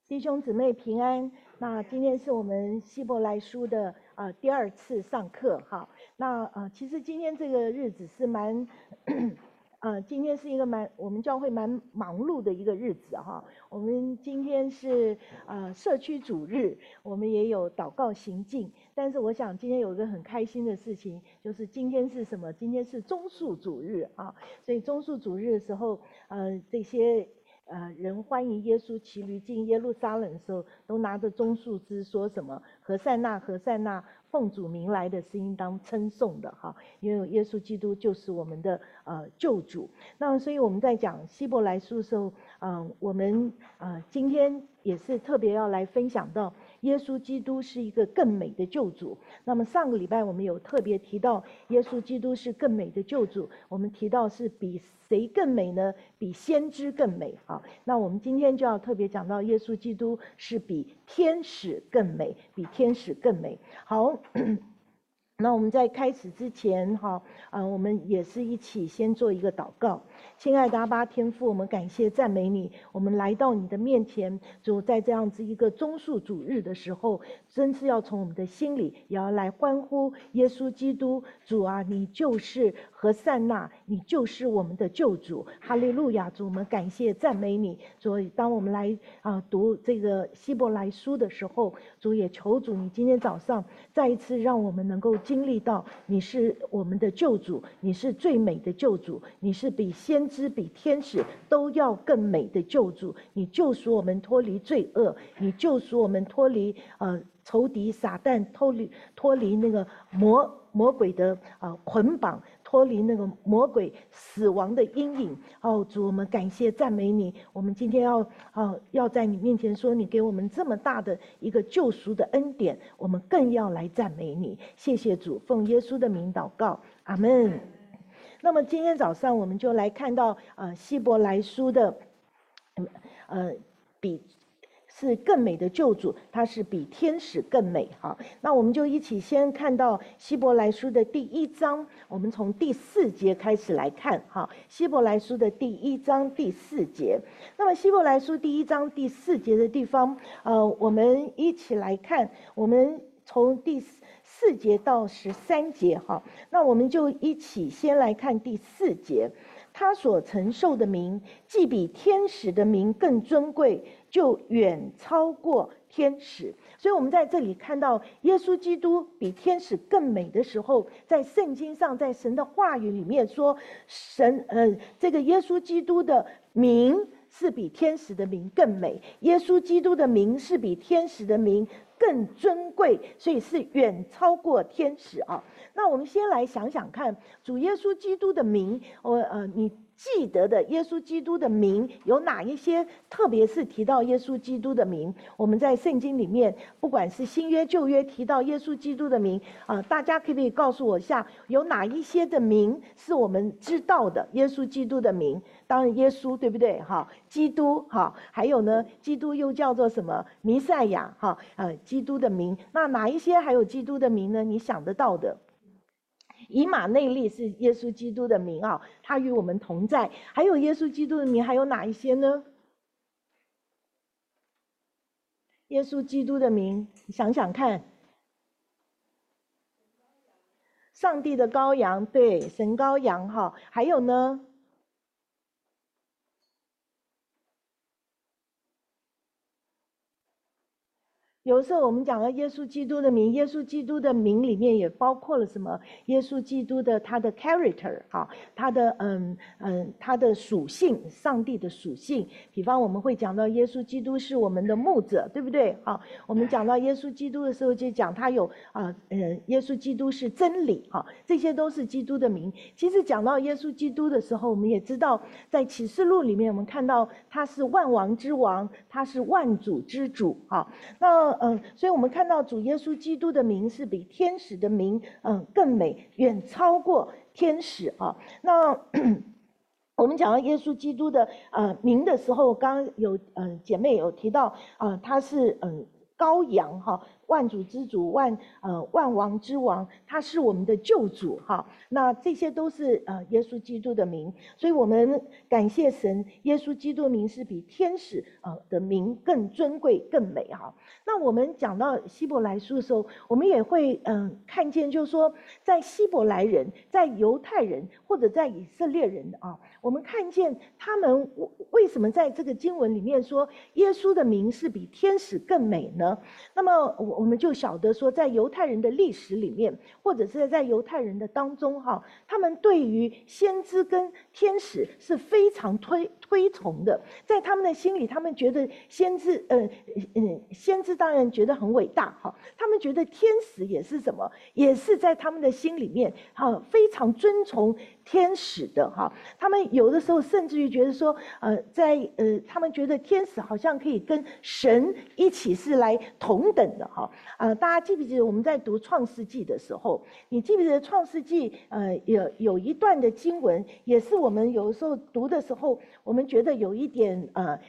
弟兄姊妹平安。那今天是我们希伯来书的第2次上课哈。那其实今天这个日子是蛮今天是一个我们教会蛮忙碌的一个日子哈。我们今天是社区主日，我们也有祷告行进。但是我想今天有一个很开心的事情，就是今天是什么？今天是棕树主日啊。所以棕树主日的时候，这些人欢迎耶稣骑驴进耶路撒冷的时候，都拿着棕树枝说什么？何塞纳，何塞纳，奉主名来的是应当称颂的哈，因为耶稣基督就是我们的救主。那所以我们在讲希伯来书的时候，我们今天也是特别要来分享到耶稣基督是一个更美的救主。那么上个礼拜我们有特别提到耶稣基督是更美的救主，我们提到是比谁更美呢？比先知更美啊。那我们今天就要特别讲到耶稣基督是比天使更美，比天使更美。好。那我们在开始之前我们也是一起先做一个祷告。亲爱的阿爸天父，我们感谢赞美你，我们来到你的面前，主，在这样子一个棕树主日的时候，真是要从我们的心里也要来欢呼耶稣基督。主啊，你就是何塞纳，你就是我们的救主。哈利路亚。主，我们感谢赞美你。主，当我们来读这个希伯来书的时候，主也求主你今天早上再一次让我们能够经历到你是我们的救主，你是最美的救主，你是比先知比天使都要更美的救主。你救赎我们脱离罪恶，你救赎我们脱离仇敌撒旦，脱离那个魔鬼的捆绑，脱离那个魔鬼死亡的阴影。主，我们感谢赞美你。我们今天要在你面前说，你给我们这么大的一个救赎的恩典，我们更要来赞美你。谢谢主，奉耶稣的名祷告，阿们。那么今天早上我们就来看到希伯来书的比是更美的救主，他是比天使更美哈。那我们就一起先看到希伯来书的第1章，我们从第4节开始来看哈。希伯来书的第1章第4节。那么希伯来书第1章第4节的地方，我们一起来看，我们从第4节到13节哈。那我们就一起先来看第4节。他所承受的名，既比天使的名更尊贵，就远超过天使。所以我们在这里看到耶稣基督比天使更美的时候，在圣经上，在神的话语里面说，这个耶稣基督的名是比天使的名更美，耶稣基督的名是比天使的名更尊贵，所以是远超过天使啊。那我们先来想想看，主耶稣基督的名，你记得的耶稣基督的名有哪一些？特别是提到耶稣基督的名，我们在圣经里面，不管是新约旧约提到耶稣基督的名大家可不可以告诉我一下，有哪一些的名是我们知道的耶稣基督的名？当然耶稣，对不对哈？基督哈，还有呢，基督又叫做什么？弥赛亚哈，基督的名。那哪一些还有基督的名呢？你想得到的？以马内利是耶稣基督的名他与我们同在。还有耶稣基督的名还有哪一些呢？耶稣基督的名，你想想看。上帝的羔羊，对，神羔羊还有呢？有时候我们讲到耶稣基督的名，耶稣基督的名里面也包括了什么？耶稣基督的他的 character 他的属性，上帝的属性。比方我们会讲到耶稣基督是我们的牧者，对不对？我们讲到耶稣基督的时候，就讲他有耶稣基督是真理这些都是基督的名。其实讲到耶稣基督的时候，我们也知道，在启示录里面，我们看到他是万王之王，他是万主之主所以我们看到主耶稣基督的名是比天使的名更美，远超过天使那我们讲到耶稣基督的名的时候，刚刚有姐妹有提到他是羔羊哈，万主之主，万王之王，他是我们的救主哈。那这些都是耶稣基督的名，所以我们感谢神，耶稣基督的名是比天使的名更尊贵、更美哈。那我们讲到希伯来书的时候，我们也会看见，就是说在希伯来人、在犹太人或者在以色列人啊，我们看见他们为什么在这个经文里面说耶稣的名是比天使更美呢？那么我们就晓得说，在犹太人的历史里面，或者是在犹太人的当中哈，他们对于先知跟天使是非常推崇的，在他们的心里，他们觉得先知当然觉得很伟大哈，他们觉得天使也是什么，也是在他们的心里面非常尊崇天使的哈。他们有的时候甚至于觉得说，他们觉得天使好像可以跟神一起是来同等的哈。大家记不记得我们在读创世纪的时候，你记不记得创世纪有一段的经文，也是我们有时候读的时候，我们觉得有一点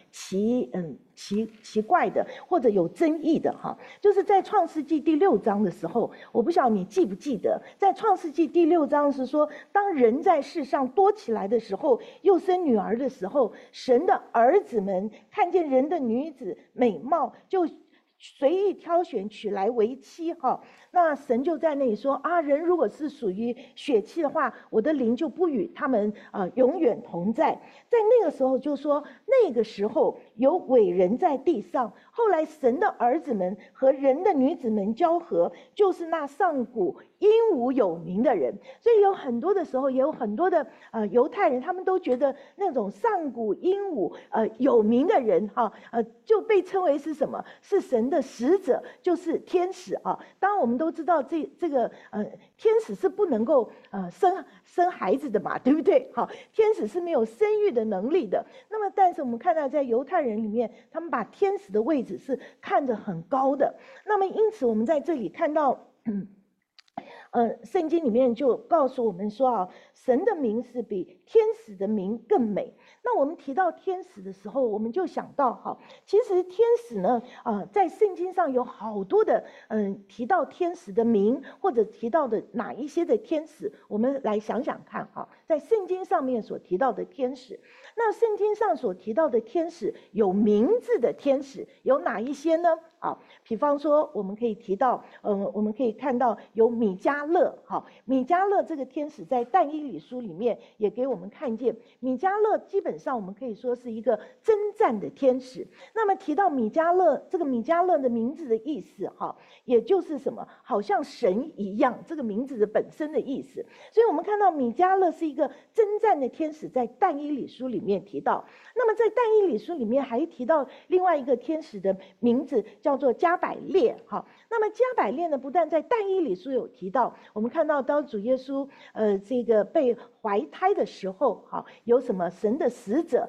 奇怪的，或者有争议的哈，就是在创世纪第6章的时候，我不晓得你记不记得，在创世纪第6章是说，当人在世上多起来的时候，又生女儿的时候，神的儿子们看见人的女子美貌，就随意挑选娶来为妻哈。那神就在那里说人如果是属于血气的话，我的灵就不与他们永远同在。在那个时候就说，那个时候有伟人在地上，后来神的儿子们和人的女子们交合，就是那上古英武有名的人。所以有很多的时候，也有很多的犹太人，他们都觉得那种上古英武有名的人就被称为是什么？是神的使者，就是天使啊。当然我们都知道这个天使是不能够生孩子的嘛，对不对？好，天使是没有生育的能力的。那么但是我们看到在犹太人里面，他们把天使的位置是看得很高的。那么因此我们在这里看到圣经里面就告诉我们说神的名是比天使的名更美。那我们提到天使的时候，我们就想到其实天使呢在圣经上有好多的提到天使的名，或者提到的哪一些的天使，我们来想想看在圣经上面所提到的天使，那圣经上所提到的天使有名字的天使有哪一些呢？比方说我们可以提到我们可以看到有米迦勒米迦勒这个天使在但以理书里面也给我们看见，米迦勒基本上我们可以说是一个征战的天使。那么提到米迦勒，这个米迦勒的名字的意思也就是什么，好像神一样，这个名字的本身的意思。所以我们看到米迦勒是一个征战的天使，在但以理书里面提到。那么在但以理书里面还提到另外一个天使的名字叫做加百列那么加百列呢，不但在但以理书有提到，我们看到当主耶稣这个被怀胎的时候有什么神的使者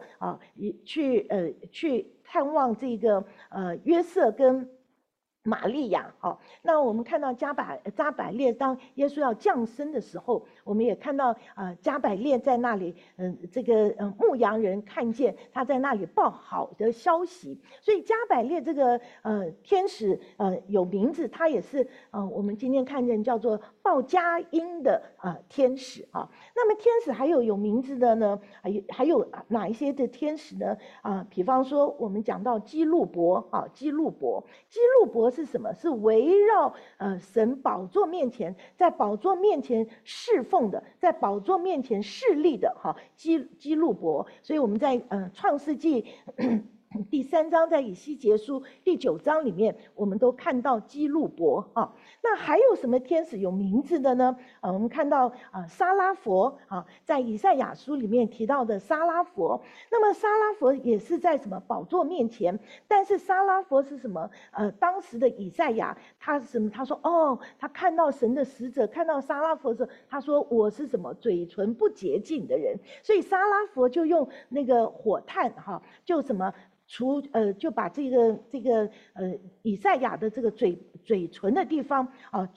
去探望这个约瑟跟玛利亚那我们看到加百列当耶稣要降生的时候，我们也看到加百列在那里这个牧羊人看见他在那里报好的消息。所以加百列这个天使有名字，他也是我们今天看见叫做报佳音的天使那么天使还有名字的呢，还有哪一些的天使呢？比方说我们讲到基路伯基路伯是什么？是围绕神宝座面前，在宝座面前侍奉的，在宝座面前侍立的基路伯。所以我们在创世纪第3章，在以西结书第9章里面，我们都看到基路伯那还有什么天使有名字的呢？我们看到沙拉佛在以赛亚书里面提到的沙拉佛。那么沙拉佛也是在什么宝座面前？但是沙拉佛是什么？当时的以赛亚他是什么？他说他看到神的使者，看到沙拉佛的时候，他说我是什么？嘴唇不洁净的人。所以沙拉佛就用那个火炭就什么就把这个以赛亚的这个嘴唇的地方就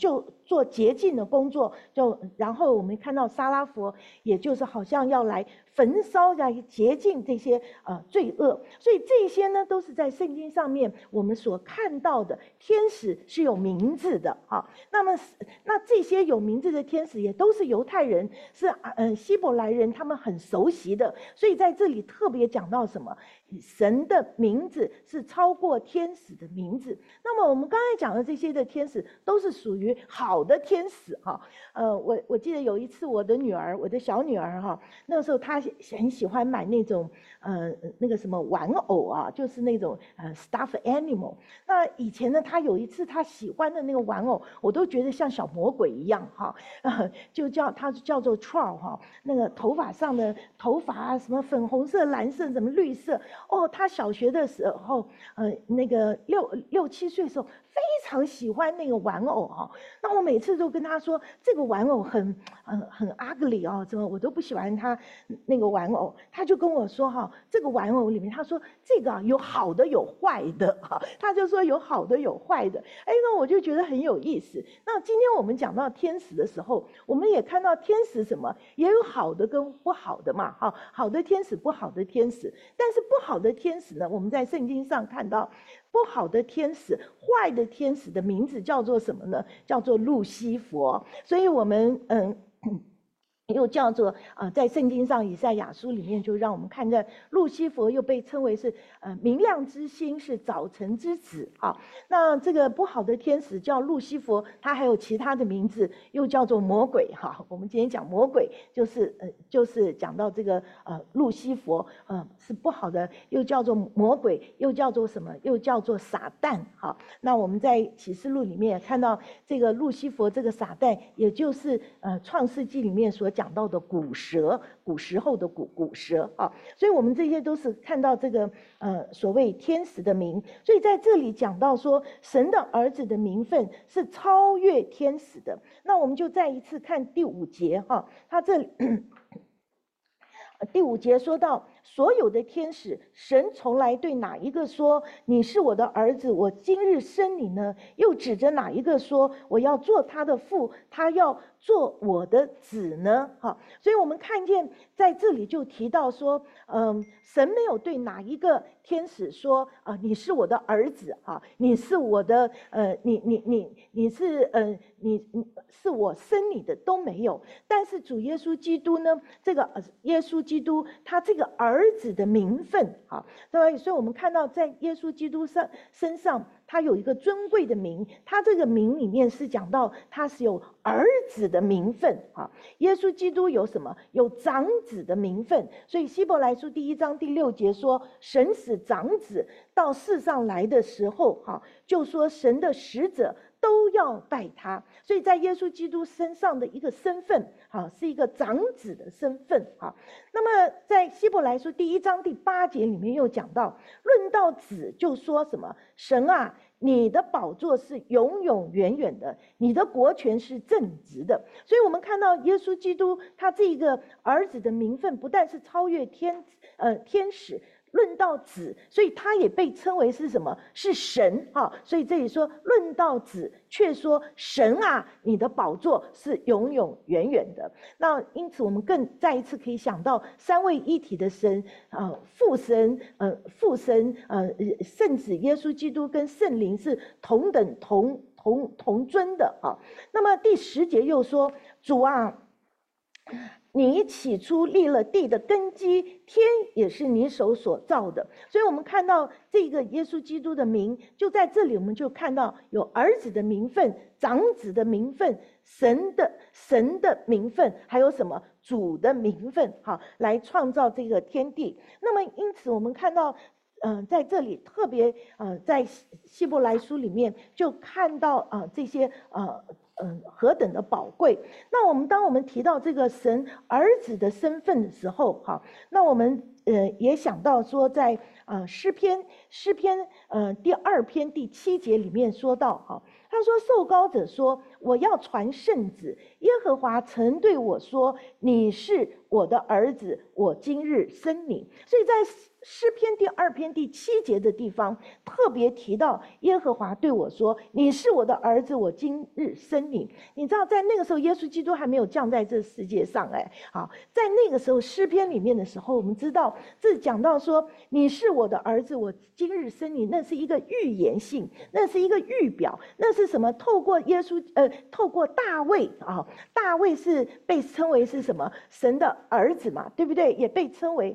做洁净的工作，然后我们看到沙拉佛，也就是好像要来焚烧来洁净这些罪恶，所以这些呢都是在圣经上面我们所看到的天使是有名字的哈。那这些有名字的天使也都是犹太人，是希伯来人他们很熟悉的，所以在这里特别讲到什么？神的名字是超过天使的名字。那么我们刚才讲的这些的天使都是属于好的天使哈。我记得有一次我的小女儿哈，那个时候她很喜欢买那种那个什么玩偶啊，就是那种stuffed animal。那以前呢，她有一次她喜欢的那个玩偶，我都觉得像小魔鬼一样哈，它叫做 troll 哈，那个头发上的头发啊，什么粉红色、蓝色、什么绿色。他小学的时候，那个六七岁的时候，非常喜欢那个玩偶哈。那我每次都跟他说，这个玩偶很 ugly 哦，怎么我都不喜欢他那个玩偶。他就跟我说哈，这个玩偶里面，他说这个有好的有坏的哈，他就说有好的有坏的。那我就觉得很有意思。那今天我们讲到天使的时候，我们也看到天使什么也有好的跟不好的嘛，哈，好的天使，不好的天使。但是不好的天使呢，我们在圣经上看到，不好的天使、坏的天使的名字叫做什么呢？叫做路西佛。所以我们又叫做在圣经上以赛亚书里面就让我们看见路西佛又被称为是明亮之星，是早晨之子啊。那这个不好的天使叫路西佛，他还有其他的名字，又叫做魔鬼哈。我们今天讲魔鬼，就是讲到这个路西佛是不好的，又叫做魔鬼，又叫做什么？又叫做撒旦哈。那我们在启示录里面也看到这个路西佛这个撒旦，也就是创世纪里面所讲到的古蛇，古时候的古蛇啊，所以我们这些都是看到这个所谓天使的名。所以在这里讲到说，神的儿子的名分是超越天使的。那我们就再一次看第5节哈，他这里第5节说到，所有的天使，神从来对哪一个说你是我的儿子，我今日生你呢？又指着哪一个说我要做他的父，他要做我的子呢？所以我们看见在这里就提到说，神没有对哪一个天使说你是我的儿子你是我的你是我生你的，都没有。但是主耶稣基督呢，这个耶稣基督他这个儿子的名分对，所以我们看到在耶稣基督身上他有一个尊贵的名，他这个名里面是讲到他是有儿子的名分耶稣基督有什么？有长子的名分。所以希伯来书第1章第6节说，神使长子到世上来的时候就说神的使者都要拜他。所以在耶稣基督身上的一个身份是一个长子的身份那么在希伯来书第1章第8节里面又讲到，论到子就说什么？神啊，你的宝座是永永远远的，你的国权是正直的。所以我们看到耶稣基督他这个儿子的名分不但是超越天使，论到子，所以他也被称为是什么？是神所以这里说论到子，却说神啊，你的宝座是永永远远的。那因此我们更再一次可以想到三位一体的神父神圣子耶稣基督跟圣灵是同等同尊的那么第10节又说，主啊，你起初立了地的根基，天也是你手所造的。所以我们看到这个耶稣基督的名，就在这里我们就看到有儿子的名分、长子的名分、神的名分，还有什么？主的名分来创造这个天地。那么因此我们看到在这里特别在希伯来书里面就看到这些何等的宝贵。那当我们提到这个神儿子的身份的时候那我们也想到说在诗篇第2篇第7节里面说到哈，他说受膏者说我要传圣旨，耶和华曾对我说你是我的儿子，我今日生你。所以在诗篇第2篇第7节的地方特别提到耶和华对我说你是我的儿子，我今日生你。你知道在那个时候耶稣基督还没有降在这世界上，好，在那个时候诗篇里面的时候，我们知道这讲到说你是我的儿子，我今日生你，那是一个预言性，那是一个预表，那是什么？透过透过大卫啊，大卫是被称为是什么？神的儿子嘛，对不对？也被称为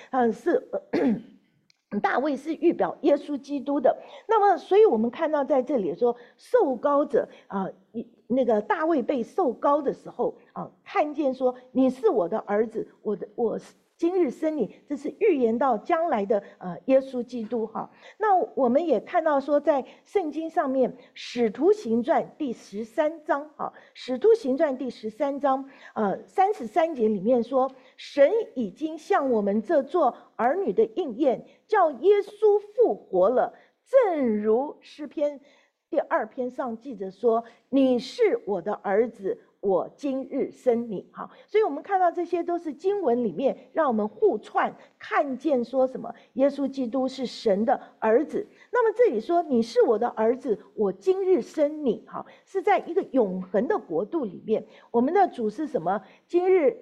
大卫是预表耶稣基督的。那么所以我们看到在这里说受膏者那个大卫被受膏的时候看见说你是我的儿子，我今日生你，这是预言到将来的耶稣基督哈。那我们也看到说在圣经上面使徒行传第13章使徒行传第13章33节里面说，神已经向我们这做儿女的应验，叫耶稣复活了，正如诗篇第2篇上记着说你是我的儿子，我今日生你。好，所以我们看到这些都是经文里面让我们互串看见说什么耶稣基督是神的儿子。那么这里说你是我的儿子，我今日生你，好，是在一个永恒的国度里面。我们的主是什么？今日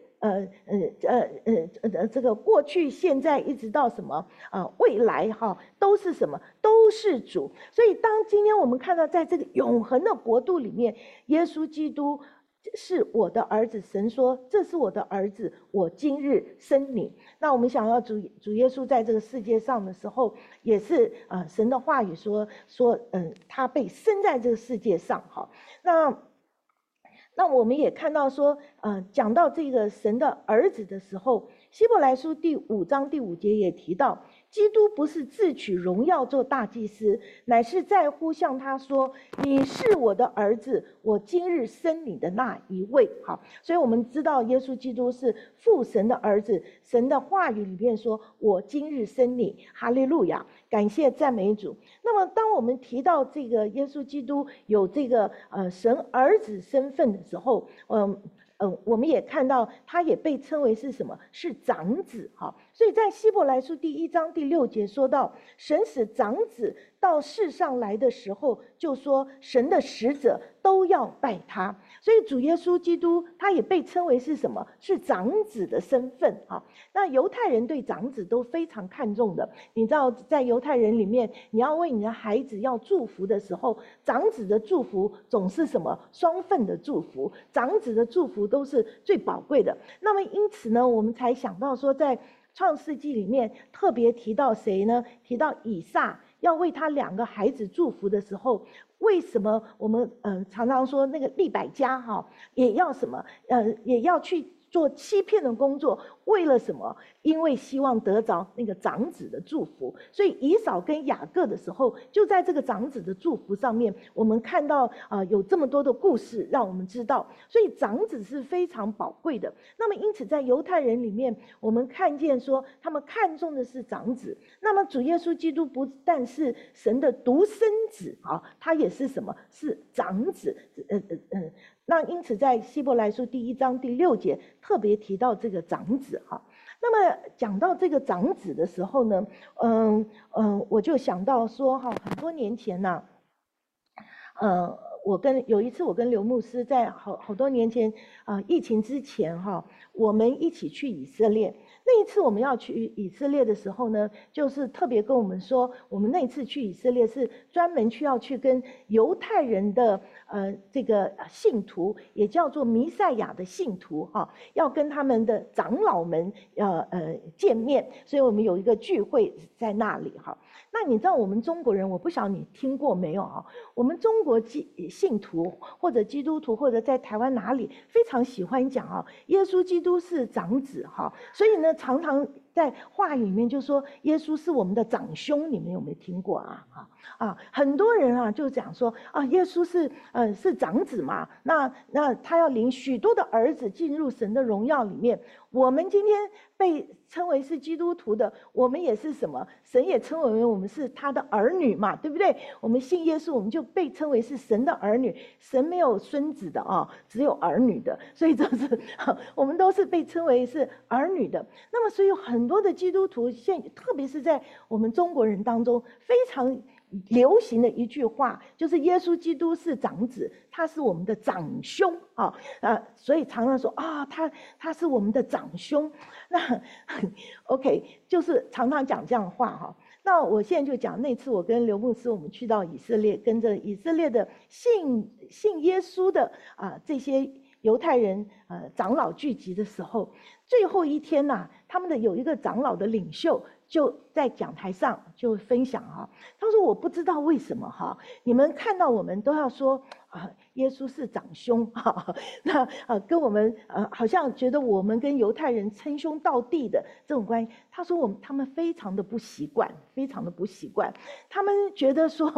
这个过去现在一直到什么未来都是什么？都是主。所以当今天我们看到在这个永恒的国度里面，耶稣基督是我的儿子，神说这是我的儿子，我今日生你。那我们想要主耶稣在这个世界上的时候，也是神的话语说他被生在这个世界上。好，那我们也看到说讲到这个神的儿子的时候，希伯来书第5章第5节也提到，基督不是自取荣耀做大祭司，乃是在乎向他说你是我的儿子，我今日生你的那一位。好，所以我们知道耶稣基督是父神的儿子，神的话语里面说我今日生你，哈利路亚，感谢赞美主。那么当我们提到这个耶稣基督有这个神儿子身份的时候，我们也看到他也被称为是什么？是长子。所以在希伯来书第1章第6节说到，神使长子到世上来的时候，就说神的使者都要拜他。所以主耶稣基督他也被称为是什么？是长子的身份。那犹太人对长子都非常看重的。你知道在犹太人里面，你要为你的孩子要祝福的时候，长子的祝福总是什么？双份的祝福，长子的祝福都是最宝贵的。那么因此呢，我们才想到说在创世纪里面特别提到谁呢？提到以撒要为他2个孩子祝福的时候，为什么我们常常说那个利百加也要什么也要去做欺骗的工作，为了什么？因为希望得着那个长子的祝福。所以以扫跟雅各的时候，就在这个长子的祝福上面，我们看到有这么多的故事让我们知道，所以长子是非常宝贵的。那么因此在犹太人里面，我们看见说他们看重的是长子。那么主耶稣基督不但是神的独生子他也是什么？是长子。那因此在希伯来书第1章第6节特别提到这个长子那么讲到这个长子的时候呢，我就想到说很多年前呢有一次我跟刘牧师在好多年前疫情之前我们一起去以色列。那一次我们要去以色列的时候呢，就是特别跟我们说，我们那一次去以色列是专门要去跟犹太人的这个信徒，也叫做弥赛亚的信徒要跟他们的长老们见面，所以我们有一个聚会在那里那你知道我们中国人，我不晓得你听过没有我们中国信徒或者基督徒或者在台湾哪里非常喜欢讲耶稣基督是长子所以呢常常在话语里面就说耶稣是我们的长兄，你们有没有听过啊？很多人啊就讲说啊，耶稣是长子嘛，那他要领许多的儿子进入神的荣耀里面。我们今天被称为是基督徒的，我们也是什么？神也称为我们是他的儿女嘛，对不对？我们信耶稣，我们就被称为是神的儿女。神没有孙子的啊，只有儿女的，所以就是我们都是被称为是儿女的。那么，所以有很多的基督徒特别是在我们中国人当中非常流行的一句话，就是耶稣基督是长子，他是我们的长兄啊，所以常常说啊，他是我们的长兄。那 OK， 就是常常讲这样的话哈。那我现在就讲那次我跟刘牧师我们去到以色列，跟着以色列的信耶稣的这些犹太人长老聚集的时候，最后一天呐，他们的有一个长老的领袖就在讲台上就分享他说我不知道为什么你们看到我们都要说耶稣是长兄那跟我们好像觉得我们跟犹太人称兄道弟的这种关系。他说他们非常的不习惯，非常的不习惯，他们觉得说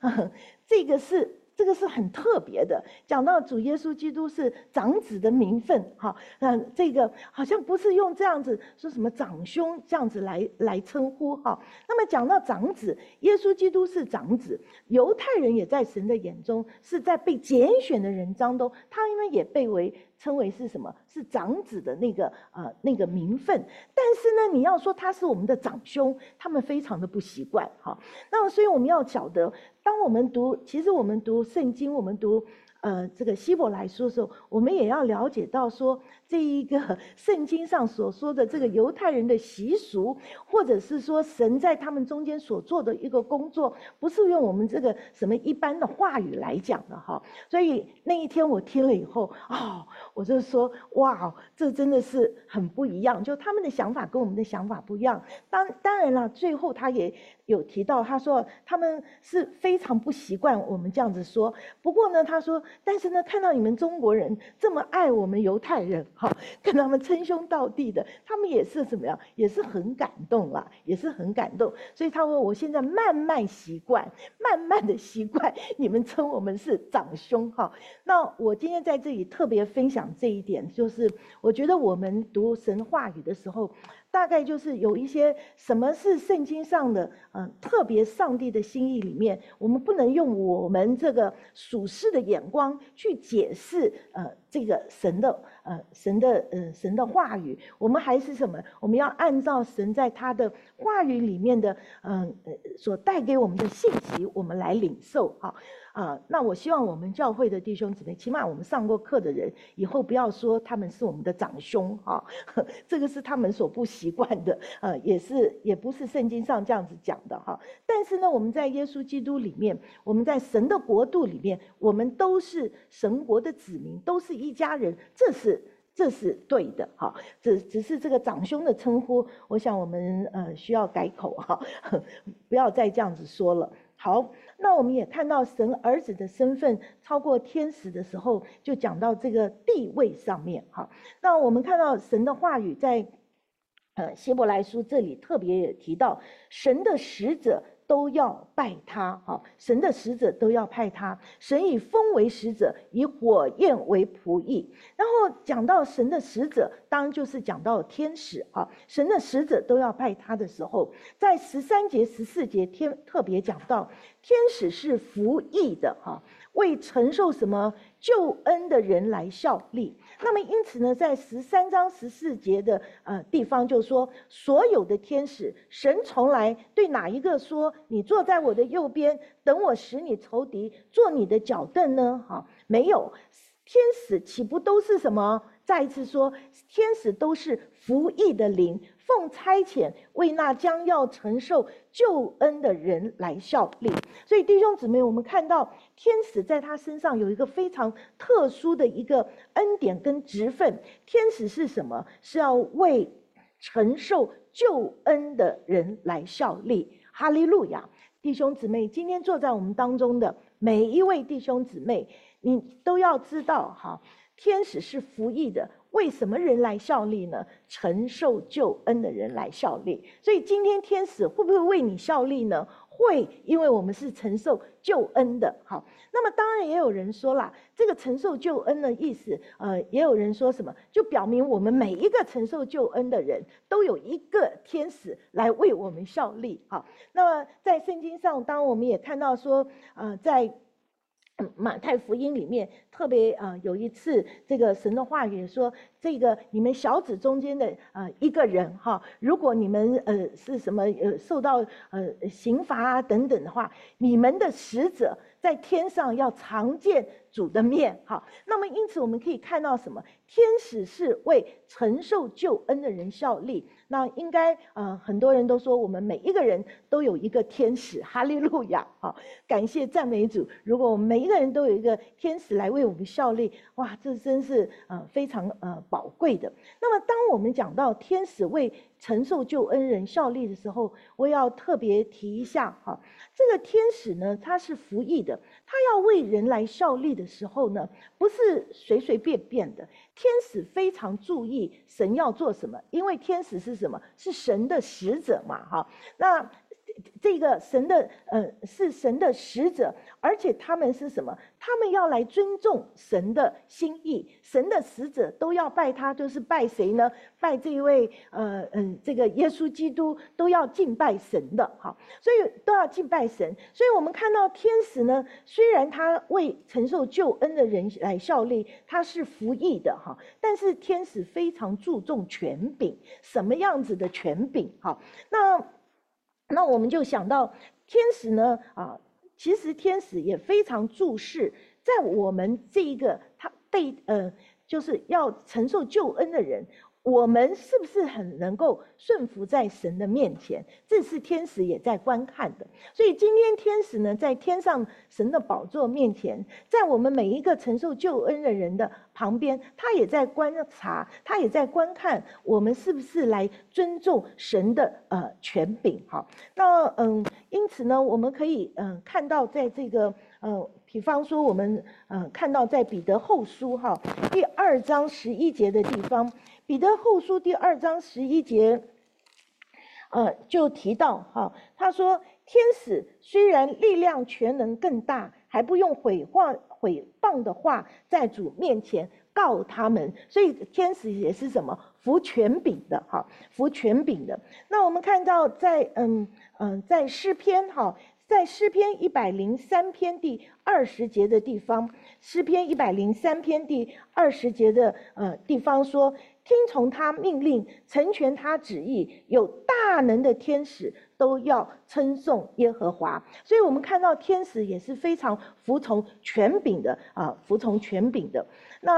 这个是很特别的，讲到主耶稣基督是长子的名分这个好像不是用这样子说什么长兄这样子来称呼那么讲到长子，耶稣基督是长子，犹太人也在神的眼中是在被拣选的人当中，他们也被称为是什么？是长子的那个名分。但是呢，你要说他是我们的长兄，他们非常的不习惯那么所以我们要晓得，当我们其实我们读圣经，我们读这个希伯来书的时候，我们也要了解到说，这一个圣经上所说的这个犹太人的习俗，或者是说神在他们中间所做的一个工作，不是用我们这个什么一般的话语来讲的所以那一天我听了以后我就说哇，这真的是很不一样，就他们的想法跟我们的想法不一样。当然了，最后他也有提到，他说他们是非常不习惯我们这样子说。不过呢，他说，但是呢，看到你们中国人这么爱我们犹太人跟他们称兄道弟的，他们也是怎么样，也是很感动啦，也是很感动。所以他说，我现在慢慢的习惯你们称我们是长兄那我今天在这里特别分享这一点，就是我觉得我们读神话语的时候，大概就是有一些什么是圣经上的特别上帝的心意里面，我们不能用我们这个属世的眼光去解释这个神的话语，我们还是什么？我们要按照神在他的话语里面的所带给我们的信息，我们来领受那我希望我们教会的弟兄姊妹，起码我们上过课的人，以后不要说他们是我们的长兄这个是他们所不习惯的也不是圣经上这样子讲的但是呢，我们在耶稣基督里面，我们在神的国度里面，我们都是神国的子民，都是一家人，这是对的只是这个长兄的称呼，我想我们需要改口不要再这样子说了。好，那我们也看到神儿子的身份超过天使的时候，就讲到这个地位上面那我们看到神的话语在希伯来书这里特别也提到，神的使者都要拜他神的使者都要拜他，神以风为使者，以火焰为仆役。然后讲到神的使者，当然就是讲到天使神的使者都要拜他的时候，在13节14节特别讲到天使是服役的为承受什么救恩的人来效力。那么因此呢，在13章14节的地方就说，所有的天使，神从来对哪一个说，你坐在我的右边，等我使你仇敌做你的脚凳呢没有。天使岂不都是什么？再一次说，天使都是服役的灵，奉差遣为那将要承受救恩的人来效力。所以弟兄姊妹，我们看到天使在他身上有一个非常特殊的一个恩典跟职分。天使是什么？是要为承受救恩的人来效力。哈利路亚！弟兄姊妹，今天坐在我们当中的每一位弟兄姊妹，你都要知道天使是服役的，为什么人来效力呢？承受救恩的人来效力。所以今天天使会不会为你效力呢？会，因为我们是承受救恩的。好，那么当然也有人说啦，这个承受救恩的意思，也有人说什么，就表明我们每一个承受救恩的人都有一个天使来为我们效力。好，那么在圣经上，当我们也看到说，在马太福音里面特别有一次，这个神的话语说，这个你们小子中间的一个人哈，如果你们是什么受到刑罚啊等等的话，你们的使者在天上要常见主的面。好，那么因此我们可以看到什么？天使是为承受救恩的人效力。那应该很多人都说我们每一个人都有一个天使，哈利路亚！好，感谢赞美主。如果我们每一个人都有一个天使来为我们效力，哇，这真是非常宝贵的。那么当我们讲到天使为承受救恩人效力的时候，我要特别提一下哈，这个天使呢，他是服役的，他要为人来效力的时候呢，不是随随便便的。天使非常注意神要做什么，因为天使是什么？是神的使者嘛，哈。那这个神的是神的使者，而且他们是什么？他们要来尊重神的心意，神的使者都要拜他，就是拜谁呢？拜这一位这个耶稣基督，都要敬拜神的，好，所以都要敬拜神。所以我们看到天使呢，虽然他为承受救恩的人来效力，他是服役的哈，但是天使非常注重权柄，什么样子的权柄？好，那我们就想到天使呢其实天使也非常注视在我们这一个他被就是要承受救恩的人，我们是不是很能够顺服在神的面前？这是天使也在观看的。所以今天天使呢，在天上神的宝座面前，在我们每一个承受救恩的人的旁边，他也在观察，他也在观看我们是不是来尊重神的权柄。好，那因此呢，我们可以看到在这个比方说我们看到在彼得后书哈第2章11节的地方，彼得后书第2章11节就提到哈，他说天使虽然力量全能更大，还不用毁谤的话在主面前告他们，所以天使也是什么？服权柄的哈，服权柄的。那我们看到在在诗篇哈，在诗篇103篇第20节的地方，诗篇103篇第20节的地方说，听从他命令，成全他旨意，有大能的天使都要称颂耶和华。所以我们看到天使也是非常服从权柄的服从权柄的。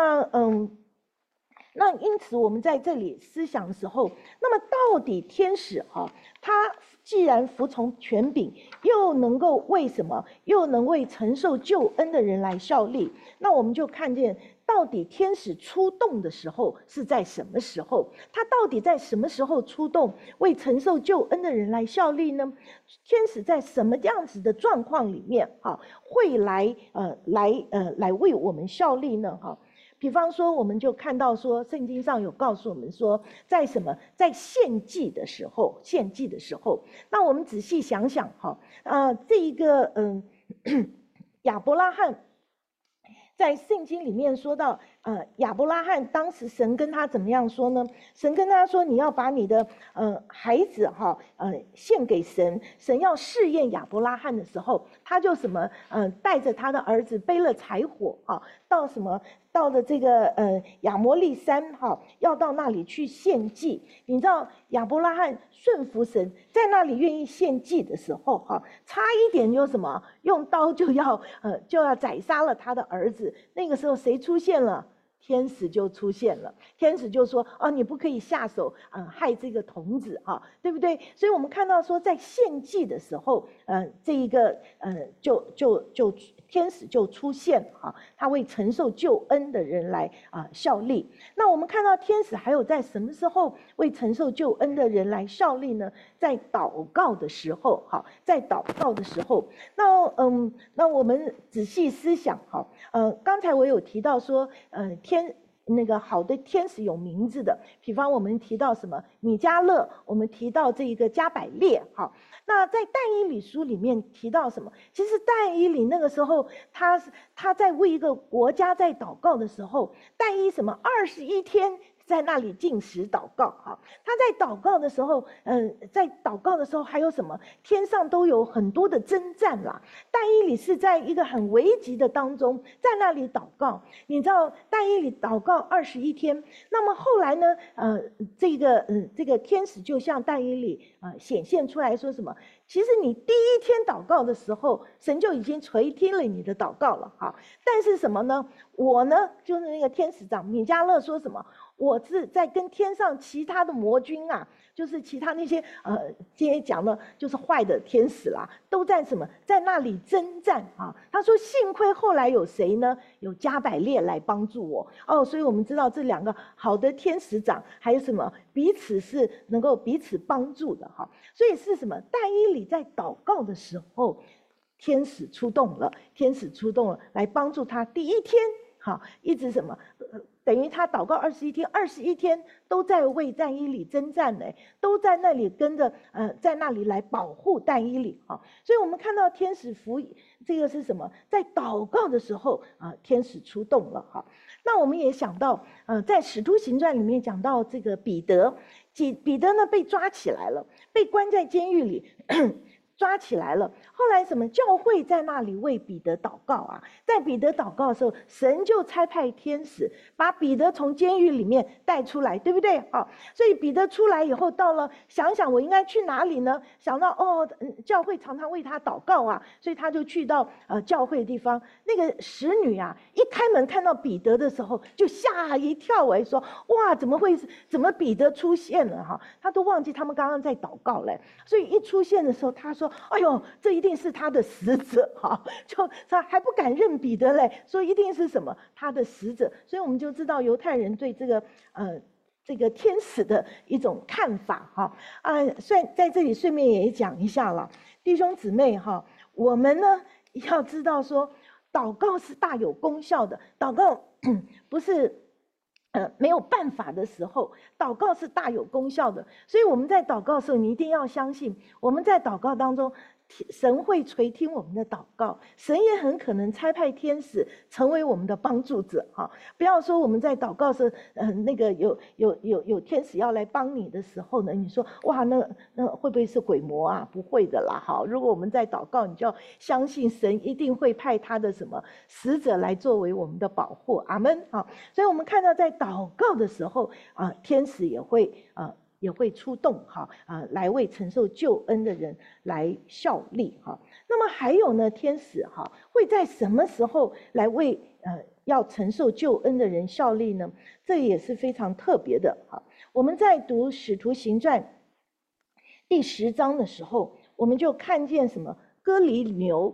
那因此我们在这里思想的时候，那么到底天使他既然服从权柄，又能够为什么？又能为承受救恩的人来效力？那我们就看见到底天使出动的时候是在什么时候？他到底在什么时候出动，为承受救恩的人来效力呢？天使在什么样子的状况里面会来为我们效力呢？比方说，我们就看到说，圣经上有告诉我们说，在什么？在献祭的时候，那我们仔细想想这一个亚伯拉罕。在圣经里面说到，亚伯拉罕当时神跟他怎么样说呢？神跟他说，你要把你的孩子献给神。神要试验亚伯拉罕的时候，他就什么带着他的儿子背了柴火到了这个亚摩利山要到那里去献祭。你知道亚伯拉罕顺服神，在那里愿意献祭的时候差一点就什么用刀就要宰杀了他的儿子。那个时候谁出现了？天使就出现了。天使就说你不可以下手害这个童子对不对？所以我们看到说，在献祭的时候这一个就天使就出现哈，他为承受救恩的人来效力。那我们看到天使还有在什么时候为承受救恩的人来效力呢？在祷告的时候，好，在祷告的时候，那我们仔细思想哈，刚才我有提到说，那个好的天使有名字的，比方我们提到什么米迦勒，我们提到这个加百列，好，那在但以理书里面提到什么？其实但以理那个时候，他在为一个国家在祷告的时候，但以什么21天。在那里进食祷告，哈，他在祷告的时候，在祷告的时候还有什么？天上都有很多的征战啦。但以理是在一个很危急的当中，在那里祷告。你知道，但以理祷告21天，那么后来呢？这个天使就向但以理显现出来说什么？其实你第一天祷告的时候，神就已经垂听了你的祷告了，哈。但是什么呢？我呢，就是那个天使长米迦勒说什么？我是在跟天上其他的魔君啊，就是其他那些今天讲的就是坏的天使啦，都在什么在那里征战啊？他说幸亏后来有谁呢？有加百列来帮助我哦，所以我们知道这两个好的天使长还有什么彼此是能够彼此帮助的哈。所以是什么？但以理在祷告的时候，天使出动了，天使出动了来帮助他。第一天好，一直什么？等于他祷告21天都在为但以理征战呢，都在那里跟着在那里来保护但以理啊。所以我们看到天使服这个是什么？在祷告的时候天使出动了哈。那我们也想到在使徒行传里面讲到这个彼得呢被抓起来了，被关在监狱里。抓起来了，后来什么教会在那里为彼得祷告啊？在彼得祷告的时候，神就差派天使把彼得从监狱里面带出来，对不对？所以彼得出来以后，到了想想我应该去哪里呢？想到教会常常为他祷告啊，所以他就去到教会的地方。那个使女啊，一开门看到彼得的时候，就吓一跳说哇，怎么彼得出现了哈？他都忘记他们刚刚在祷告嘞，所以一出现的时候，他说。哎呦，这一定是他的使者哈，就他还不敢认彼得嘞，说一定是什么他的使者，所以我们就知道犹太人对这个天使的一种看法哈在这里顺便也讲一下了，弟兄姊妹哈，我们呢要知道说，祷告是大有功效的，祷告不是。没有办法的时候，祷告是大有功效的。所以我们在祷告的时候，你一定要相信，我们在祷告当中，神会垂听我们的祷告，神也很可能差派天使成为我们的帮助者哈。不要说我们在祷告时，那个有天使要来帮你的时候呢，你说哇，那会不会是鬼魔啊？不会的啦哈。如果我们在祷告，你就要相信神一定会派他的什么使者来作为我们的保护，阿们啊。所以我们看到在祷告的时候天使也会出动来为承受救恩的人来效力那么还有呢，天使会在什么时候来为要承受救恩的人效力呢？这也是非常特别的我们在读《使徒行传》第10章的时候，我们就看见什么？哥尼流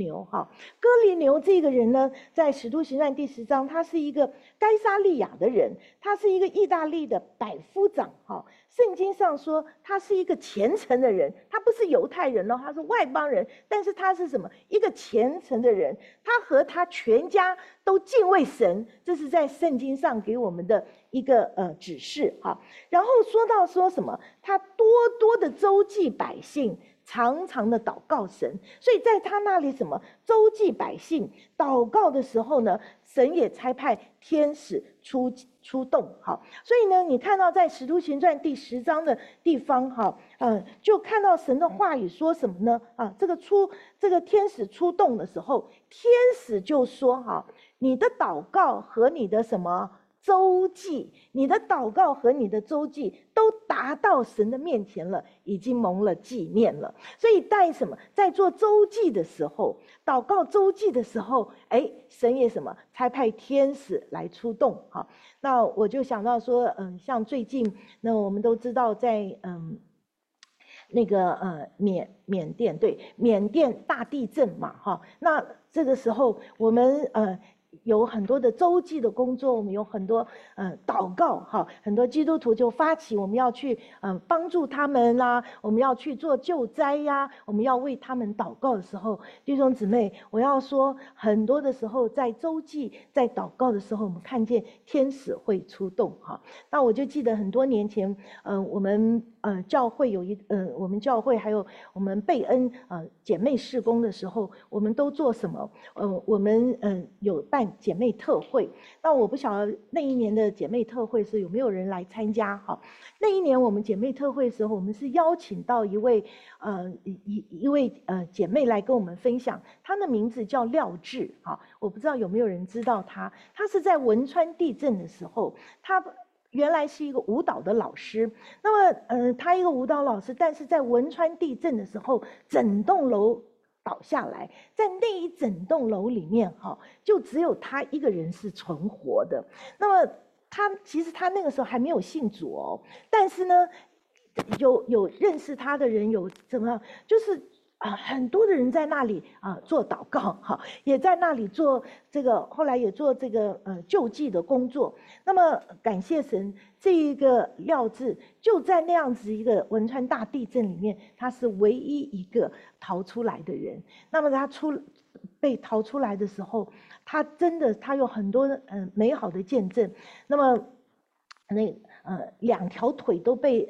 这个人呢，在《使徒行传》第10章，他是一个该撒利亚的人，他是一个意大利的百夫长圣经上说他是一个虔诚的人，他不是犹太人他是外邦人，但是他是什么？一个虔诚的人，他和他全家都敬畏神，这是在圣经上给我们的一个指示然后说什么？他多的周济百姓。常常的祷告神，所以在他那里什么周济百姓祷告的时候呢，神也差派天使出动所以呢，你看到在使徒行传第10章的地方就看到神的话语说什么呢？这个天使出动的时候，天使就说你的祷告和你的什么？周记，你的祷告和你的周记都达到神的面前了，已经蒙了纪念了。所以在什么？在做周记的时候，祷告周记的时候，神也什么？差派天使来出动那我就想到说，像最近，那我们都知道在那个缅甸，对，缅甸大地震嘛哈，那这个时候我们有很多的周记的工作，我们有很多祷告哈，很多基督徒就发起我们要去帮助他们啦，我们要去做救灾呀，我们要为他们祷告的时候，弟兄姊妹，我要说很多的时候在周记在祷告的时候，我们看见天使会出动哈。那我就记得很多年前，我们教会有我们教会还有我们贝恩姐妹事工的时候，我们都做什么？我们有办姐妹特会。那我不晓得那一年的姐妹特会是有没有人来参加哈？那一年我们姐妹特会的时候，我们是邀请到一位姐妹来跟我们分享，她的名字叫廖智哈，我不知道有没有人知道她？她是在汶川地震的时候，她原来是一个舞蹈的老师，那么他一个舞蹈老师，但是在汶川地震的时候，整栋楼倒下来，在那一整栋楼里面哈，就只有他一个人是存活的。那么其实他那个时候还没有信主哦，但是呢，有认识他的人有怎么样，就是很多的人在那里做祷告哈，也在那里做这个，后来也做这个救济的工作。那么感谢神，这一个廖智就在那样子一个汶川大地震里面，他是唯一一个逃出来的人。那么他被逃出来的时候，他真的他有很多美好的见证。那么两条腿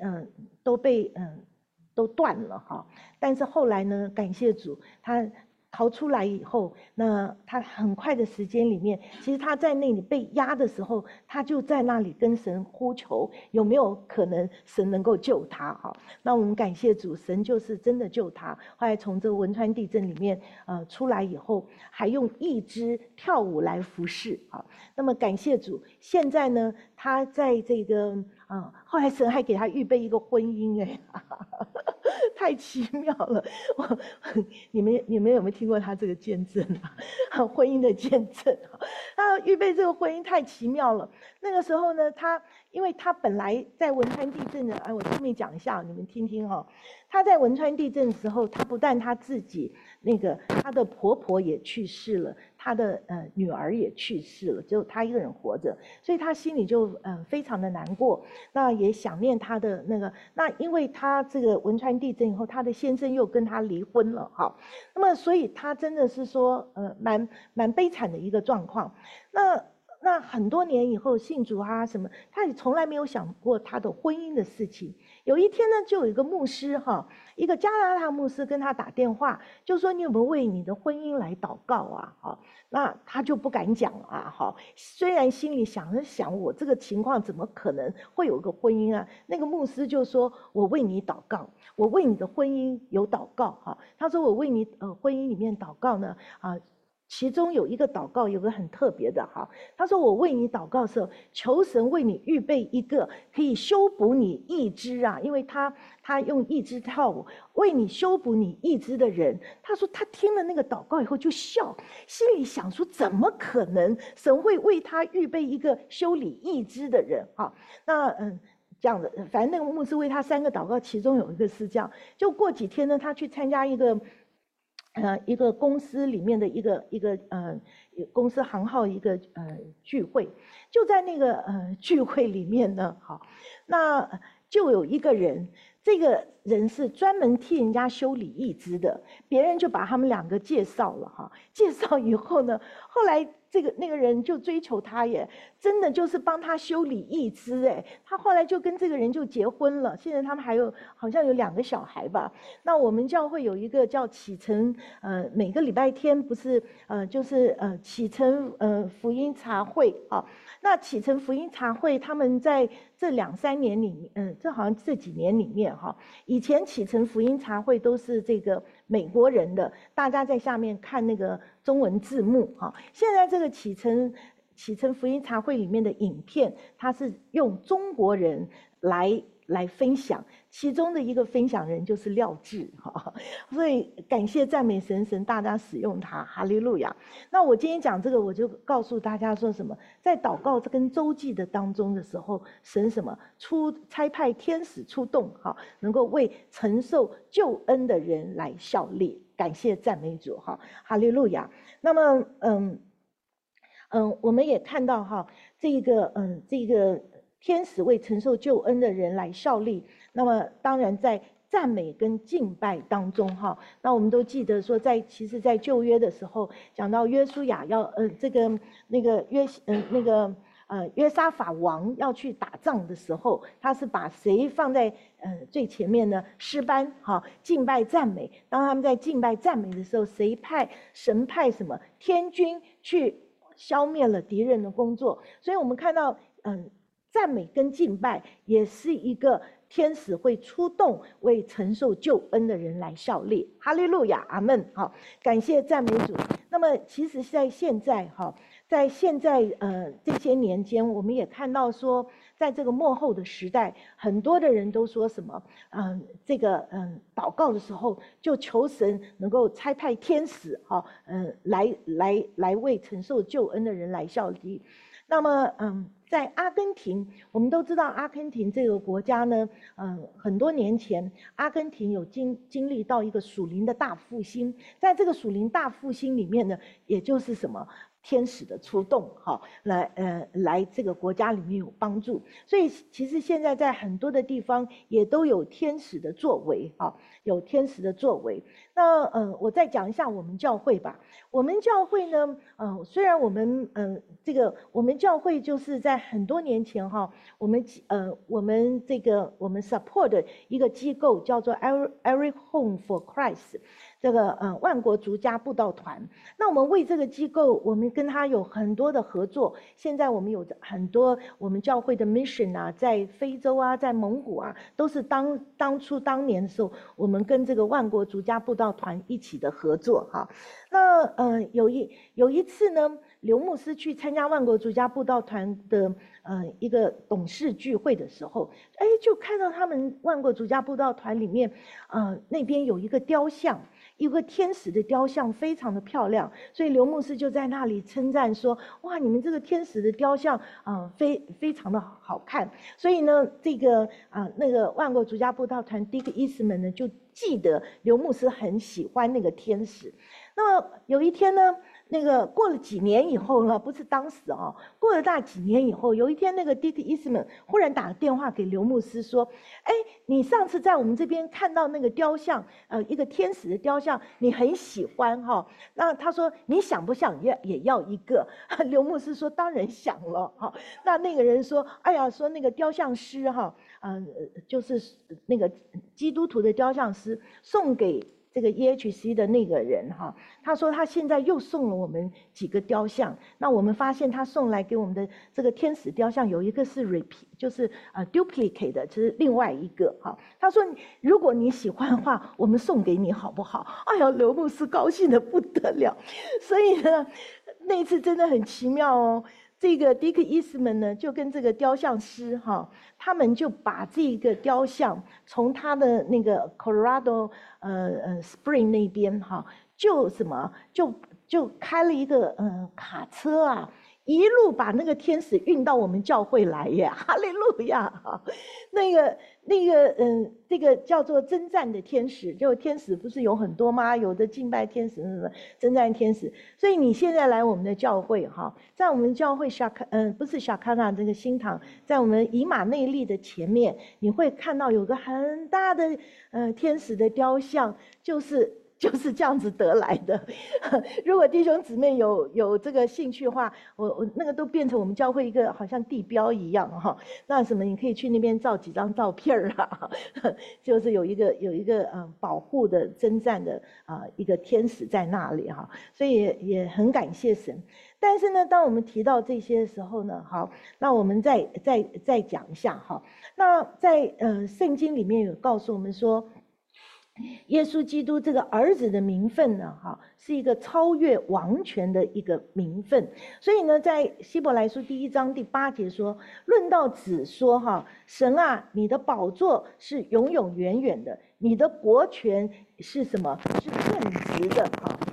都断了哈，但是后来呢，感谢主，他逃出来以后，那他很快的时间里面，其实他在那里被压的时候，他就在那里跟神呼求，有没有可能神能够救他哈？那我们感谢主，神就是真的救他。后来从这个汶川地震里面出来以后，还用义肢跳舞来服侍啊。那么感谢主，现在呢，他在这个后来神还给他预备一个婚姻哎，太奇妙了！你们有没有听过他这个见证啊？婚姻的见证啊，他预备这个婚姻太奇妙了。那个时候呢，因为他本来在汶川地震的，我后面讲一下，你们听听哈。他在汶川地震的时候，他不但他自己他的婆婆也去世了，他的女儿也去世了，只有他一个人活着，所以他心里就非常的难过，那也想念他的那因为他这个汶川地震以后，他的先生又跟他离婚了哈，那么所以他真的是说蛮悲惨的一个状况。那很多年以后信主什么，他也从来没有想过他的婚姻的事情。有一天呢，就有一个牧师一个加拿大牧师跟他打电话，就说你有没有为你的婚姻来祷告啊？那他就不敢讲虽然心里想我这个情况怎么可能会有个婚姻啊？那个牧师就说，我为你祷告，我为你的婚姻有祷告他说我为你婚姻里面祷告呢其中有一个祷告有个很特别的他说我为你祷告的时候，求神为你预备一个可以修补你义肢因为他用义肢跳舞为你修补你义肢的人。他说他听了那个祷告以后就笑，心里想说怎么可能神会为他预备一个修理义肢的人那这样的，反正那个牧师为他3个祷告，其中有一个是这样。就过几天呢，他去参加一个公司里面的一个公司行号一个聚会，就在那个聚会里面呢，那就有一个人，这个人是专门替人家修理义肢的，别人就把他们2个介绍了介绍以后呢，后来那个人就追求他耶，真的就是帮他修理义肢他后来就跟这个人就结婚了，现在他们好像有2个小孩吧。那我们教会有一个叫启程每个礼拜天不是就是启程福音茶会那启程福音茶会他们在这2-3年里面这好像这几年里面以前启程福音茶会都是这个美国人的，大家在下面看那个中文字幕现在这个启程福音茶会里面的影片，它是用中国人来来分享，其中的一个分享人就是廖智哈，所以感谢赞美神，神大大使用他，哈利路亚。那我今天讲这个，我就告诉大家说什么，在祷告跟周记的当中的时候，神什么差派天使出动，哈，能够为承受救恩的人来效力。感谢赞美主，哈，哈利路亚。那么，我们也看到哈，这个天使为承受救恩的人来效力。那么，当然在赞美跟敬拜当中哈，那我们都记得说，其实，在旧约的时候讲到约书亚要约沙法王要去打仗的时候，他是把谁放在最前面呢？诗班哈，敬拜赞美。当他们在敬拜赞美的时候，神派什么天军去消灭了敌人的工作。所以我们看到赞美跟敬拜也是一个天使会出动为承受救恩的人来效力。哈利路亚，阿们。好，感谢赞美主。那么其实在现在这些年间，我们也看到说，在这个末后的时代，很多的人都说什么祷告的时候就求神能够差派天使来为承受救恩的人来效力。那么在阿根廷，我们都知道阿根廷这个国家呢，很多年前阿根廷有经历到一个属灵的大复兴，在这个属灵大复兴里面呢，也就是什么天使的出动，来这个国家里面有帮助。所以其实现在在很多的地方也都有天使的作为，有天使的作为。那我再讲一下我们教会吧。我们教会呢，虽然我们我们教会就是在很多年前我们 support 的一个机构叫做 Every Home for Christ。这个万国逐家布道团，那我们为这个机构，我们跟他有很多的合作。现在我们有很多我们教会的 mission 啊，在非洲啊，在蒙古啊，都是当年的时候，我们跟这个万国逐家布道团一起的合作哈。那有一次呢，刘牧师去参加万国逐家布道团的一个董事聚会的时候，就看到他们万国逐家布道团里面，那边有一个雕像。一个天使的雕像非常的漂亮，所以刘牧师就在那里称赞说：“哇，你们这个天使的雕像非常的好看。”所以呢，那个万国逐家布道团Dick Eastman呢就记得刘牧师很喜欢那个天使。那么有一天呢，那个过了几年以后呢，不是当时过了大几年以后，有一天那个 Dick Eastman 忽然打个电话给刘牧师说：“你上次在我们这边看到那个雕像，一个天使的雕像，你很喜欢那他说你想不想也要一个？”刘牧师说：“当然想了那个人说：“哎呀，说那个雕像师就是那个基督徒的雕像师送给。”这个 EHC 的那个人他说他现在又送了我们几个雕像。那我们发现他送来给我们的这个天使雕像有一个是 repeat， 就是duplicate 的，就是另外一个他说如果你喜欢的话，我们送给你好不好？哎呀，刘牧师高兴得不得了。所以呢，那一次真的很奇妙这个 Dick Eastman 呢，就跟这个雕像师他们就把这个雕像从他的那个 Colorado Spring 那边就开了一个卡车啊，一路把那个天使运到我们教会来呀，哈利路亚这个叫做征战的天使，就天使不是有很多吗？有的敬拜天使，什么征战天使。所以你现在来我们的教会在我们教会不是小康纳这个新堂，在我们以马内利的前面，你会看到有个很大的天使的雕像，就是这样子得来的。如果弟兄姊妹有这个兴趣的话，我那个都变成我们教会一个好像地标一样那什么，你可以去那边照几张照片就是有一个保护的征战的一个天使在那里所以也很感谢神。但是呢，当我们提到这些的时候呢，好，那我们再讲一下那在圣经里面有告诉我们说。 耶稣基督这个儿子的名分呢，是一个超越王权的一个名分。所以呢，在希伯来书1章第8节说，论到子说，神啊，你的宝座是永永远远的，你的国权是什么？是正直的。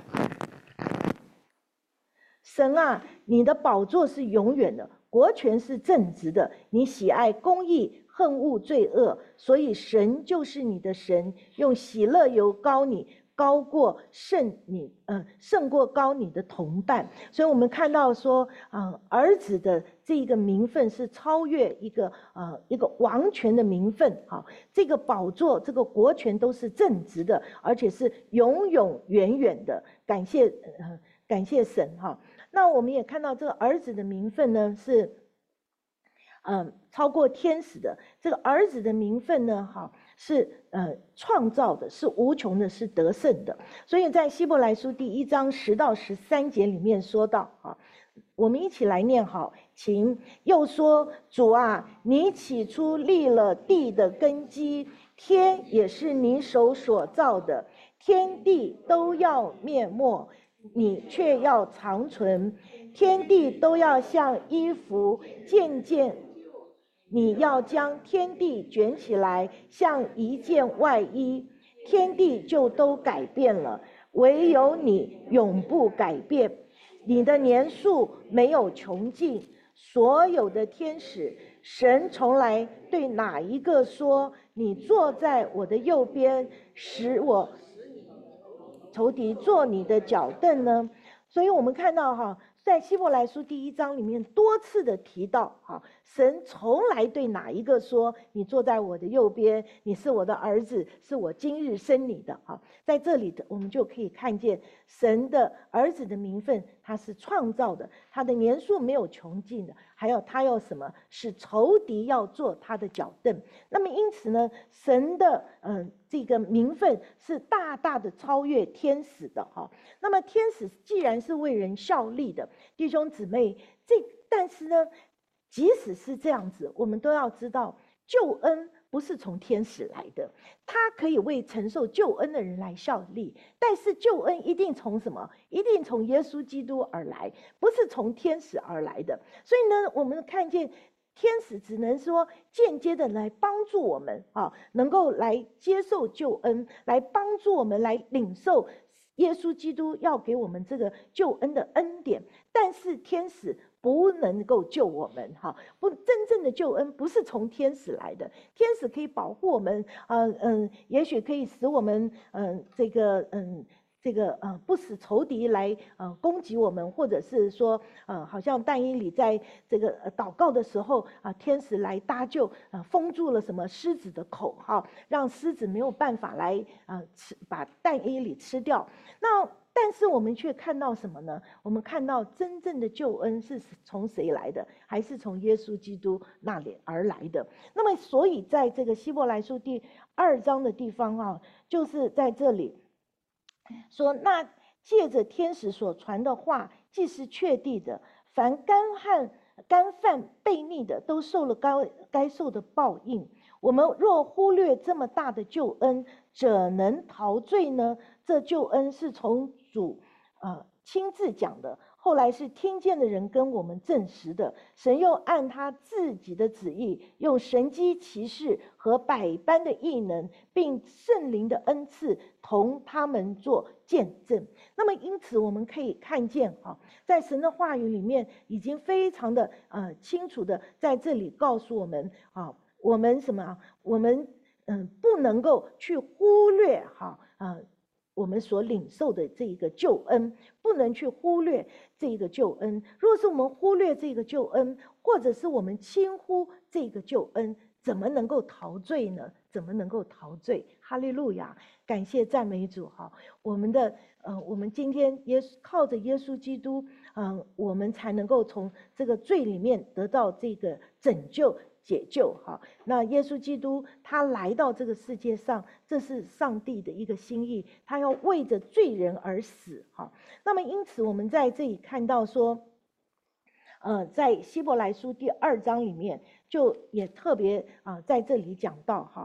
神啊，你的宝座是永远的，国权是正直的，你喜爱公义，恨恶罪恶，所以神就是你的神，用喜乐油膏你，高过胜过高你的同伴。所以我们看到说，儿子的这一个名分是超越一个王权的名分。这个宝座、这个国权都是正直的，而且是永永远远的。感谢神。那我们也看到这个儿子的名分呢是超过天使的。这个儿子的名分呢是创造的，是无穷的，是得胜的。所以在希伯来书第1章10到13节里面说到，我们一起来念好，请。又说，主啊，你起初立了地的根基，天也是你手所造的，天地都要灭没，你却要长存，天地都要像衣服渐渐，你要将天地卷起来，像一件外衣，天地就都改变了，唯有你永不改变，你的年数没有穷尽。所有的天使，神从来对哪一个说，你坐在我的右边，使我仇敌做你的脚凳呢？所以我们看到在希伯来书第1章里面多次的提到，神从来对哪一个说，你坐在我的右边，你是我的儿子，是我今日生你的。在这里的我们就可以看见神的儿子的名分，他是创造的，他的年数没有穷尽的，还有他要什么？是仇敌要做他的脚凳。那么因此呢，神的这个名分是大大的超越天使的。那么天使既然是为人效力的，弟兄姊妹，但是呢，即使是这样子，我们都要知道，救恩不是从天使来的，他可以为承受救恩的人来效力，但是救恩一定从什么？一定从耶稣基督而来，不是从天使而来的。所以呢，我们看见天使只能说间接的来帮助我们能够来接受救恩，来帮助我们来领受耶稣基督要给我们这个救恩的恩典。但是天使不能够救我们不，真正的救恩不是从天使来的。天使可以保护我们也许可以使我们不使仇敌来攻击我们，或者是说好像但以理在这个祷告的时候天使来搭救封住了什么狮子的口让狮子没有办法来把但以理吃掉。但是我们却看到什么呢？我们看到真正的救恩是从谁来的？还是从耶稣基督那里而来的。那么所以在这个希伯来书第2章的地方就是在这里说，那借着天使所传的话，既是确定的，凡干犯悖逆的，都受了该受的报应。我们若忽略这么大的救恩，怎能逃罪呢？这救恩是从主亲自讲的，后来是听见的人跟我们证实的。神又按他自己的旨意，用神机奇事和百般的异能，并圣灵的恩赐，同他们做见证。那么因此我们可以看见在神的话语里面已经非常的清楚的在这里告诉我们我们什么？我们不能够去忽略我们所领受的这一个救恩，不能去忽略这一个救恩。若是我们忽略这个救恩，或者是我们轻忽这个救恩，怎么能够逃罪呢？怎么能够逃罪？哈利路亚！感谢赞美主我们今天靠着耶稣基督我们才能够从这个罪里面得到这个拯救解救那耶稣基督他来到这个世界上，这是上帝的一个心意，他要为着罪人而死那么因此我们在这里看到说在希伯来书第2章里面就也特别在这里讲到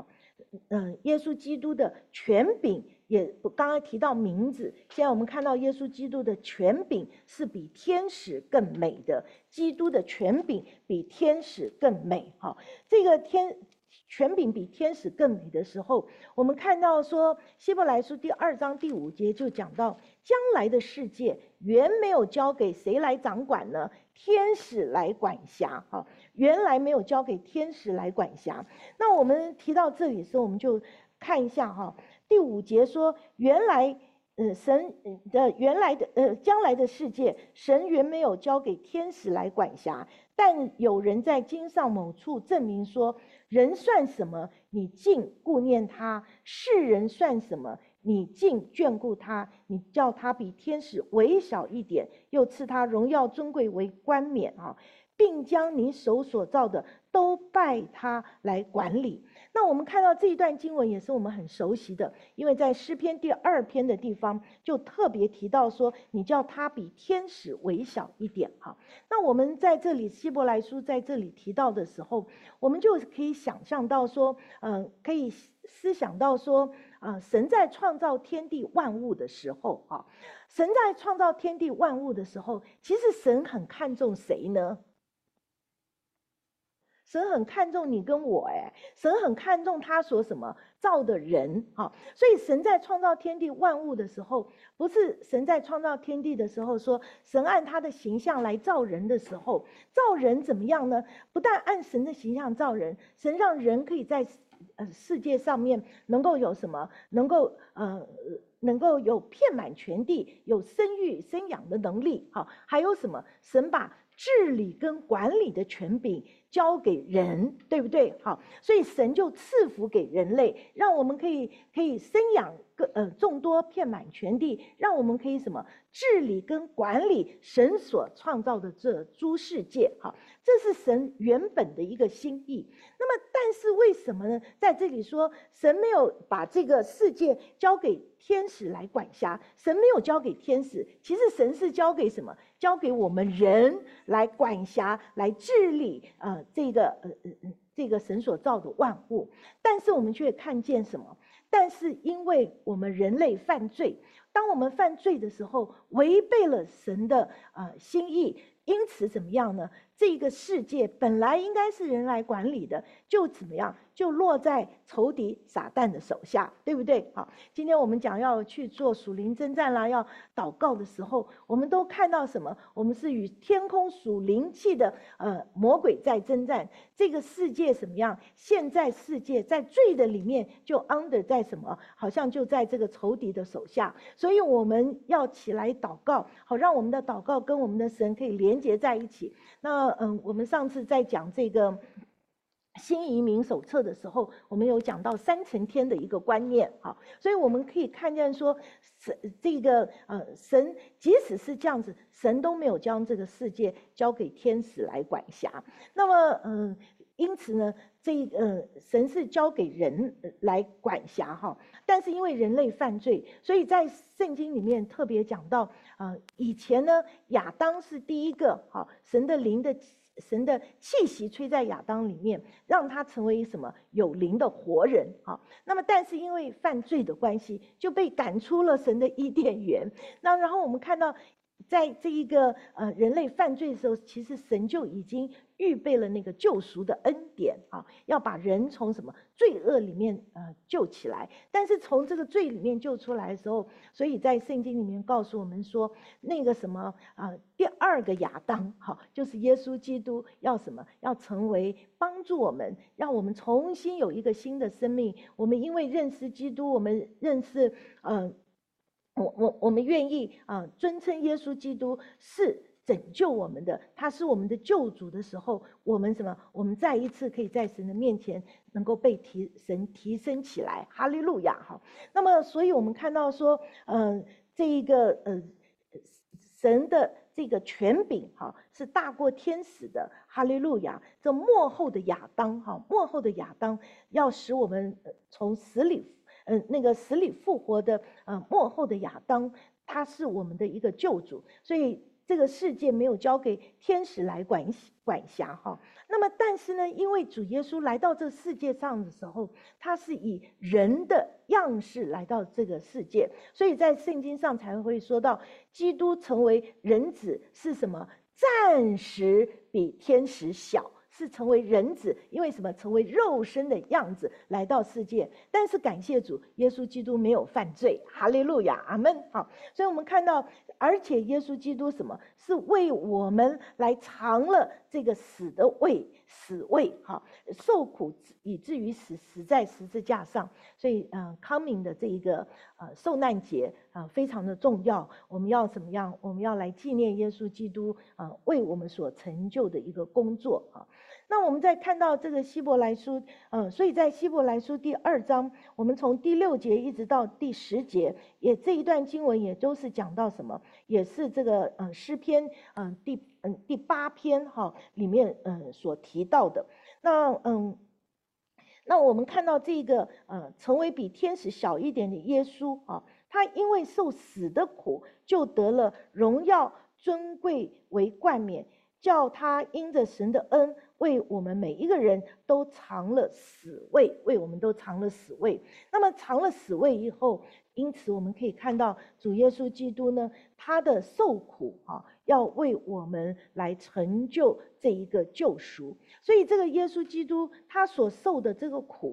耶稣基督的权柄，也刚刚提到名字，现在我们看到耶稣基督的权柄是比天使更美的，基督的权柄比天使更美。好，这个权柄比天使更美的时候，我们看到说希伯来书第2章第5节就讲到，将来的世界原没有交给谁来掌管呢？天使来管辖。好，原来没有交给天使来管辖。那我们提到这里的时候，我们就看一下哈，第5节说，原来神的将来的世界，神原没有交给天使来管辖，但有人在经上某处证明说，人算什么，你竟顾念他；世人算什么，你竟眷顾他。你叫他比天使微小一点，又赐他荣耀尊贵为冠冕啊，并将你手所造的都拜他来管理。那我们看到这一段经文也是我们很熟悉的，因为在诗篇第2篇的地方就特别提到说，你叫他比天使微小一点。好，那我们在这里希伯来书在这里提到的时候，我们就可以想象到说，可以思想到说，神在创造天地万物的时候，神在创造天地万物的时候，其实神很看重谁呢？神很看重你跟我，神很看重他所什么造的人。所以神在创造天地万物的时候，不是神在创造天地的时候说，神按他的形象来造人的时候，造人怎么样呢？不但按神的形象造人，神让人可以在世界上面能够有什么，能够有遍满全地，有生育生养的能力。还有什么？神把治理跟管理的权柄交给人，对不对？好，所以神就赐福给人类，让我们可以生养众多，遍满全地，让我们可以什么治理跟管理神所创造的这诸世界。好，这是神原本的一个心意。那么，但是为什么呢？在这里说神没有把这个世界交给天使来管辖，神没有交给天使，其实神是交给什么？交给我们人来管辖、来治理这个神所造的万物。但是我们却看见什么？但是因为我们人类犯罪，当我们犯罪的时候，违背了神的心意，因此怎么样呢？这个世界本来应该是人来管理的，就怎么样？就落在仇敌撒旦的手下，对不对？好，今天我们讲要去做属灵征战啦，要祷告的时候，我们都看到什么？我们是与天空属灵气的魔鬼在征战。这个世界什么样？现在世界在罪的里面就 under 在什么？好像就在这个仇敌的手下。所以我们要起来祷告，好让我们的祷告跟我们的神可以连结在一起。那我们上次在讲这个新移民手册的时候，我们有讲到3层天的一个观念。好，所以我们可以看见说，神即使是这样子，神都没有将这个世界交给天使来管辖。那么因此呢，神是交给人来管辖哈。但是因为人类犯罪，所以在圣经里面特别讲到以前呢，亚当是第一个神的气息吹在亚当里面，让他成为什么有灵的活人。那么但是因为犯罪的关系，就被赶出了神的伊甸园。那然后我们看到在这一个人类犯罪的时候，其实神就已经预备了那个救赎的恩典要把人从什么罪恶里面救起来。但是从这个罪里面救出来的时候，所以在圣经里面告诉我们说，那个什么第2个亚当就是耶稣基督要什么？要成为帮助我们，让我们重新有一个新的生命。我们因为认识基督，我们认识我们愿意尊称耶稣基督是拯救我们的，他是我们的救主的时候，我们什么？我们再一次可以在神的面前能够被神提升起来，哈利路亚哈。那么，所以我们看到说，这一个神的这个权柄是大过天使的，哈利路亚。这末后的亚当末后的亚当要使我们从死里复活的末后的亚当，他是我们的一个救主。所以这个世界没有交给天使来管辖哈。那么但是呢，因为主耶稣来到这世界上的时候，他是以人的样式来到这个世界，所以在圣经上才会说到，基督成为人子是什么？暂时比天使小，是成为人子，因为什么？成为肉身的样子来到世界。但是感谢主，耶稣基督没有犯罪，哈利路亚，阿们。好，所以我们看到，而且耶稣基督什么？是为我们来尝了这个死味，哈，受苦以至于死在十字架上。所以coming 的这一个受难节非常的重要。我们要怎么样？我们要来纪念耶稣基督为我们所成就的一个工作啊。那我们再看到这个希伯来书，所以在希伯来书第2章，我们从第6节一直到第10节，也这一段经文也都是讲到什么？也是这个诗篇第8篇哈里面所提到的。那我们看到这个成为比天使小一点的耶稣啊，他因为受死的苦，就得了荣耀尊贵为冠冕，叫他因着神的恩，为我们每一个人都尝了死味，为我们都尝了死味。那么尝了死味以后，因此我们可以看到主耶稣基督呢，他的受苦要为我们来成就这一个救赎。所以这个耶稣基督他所受的这个苦，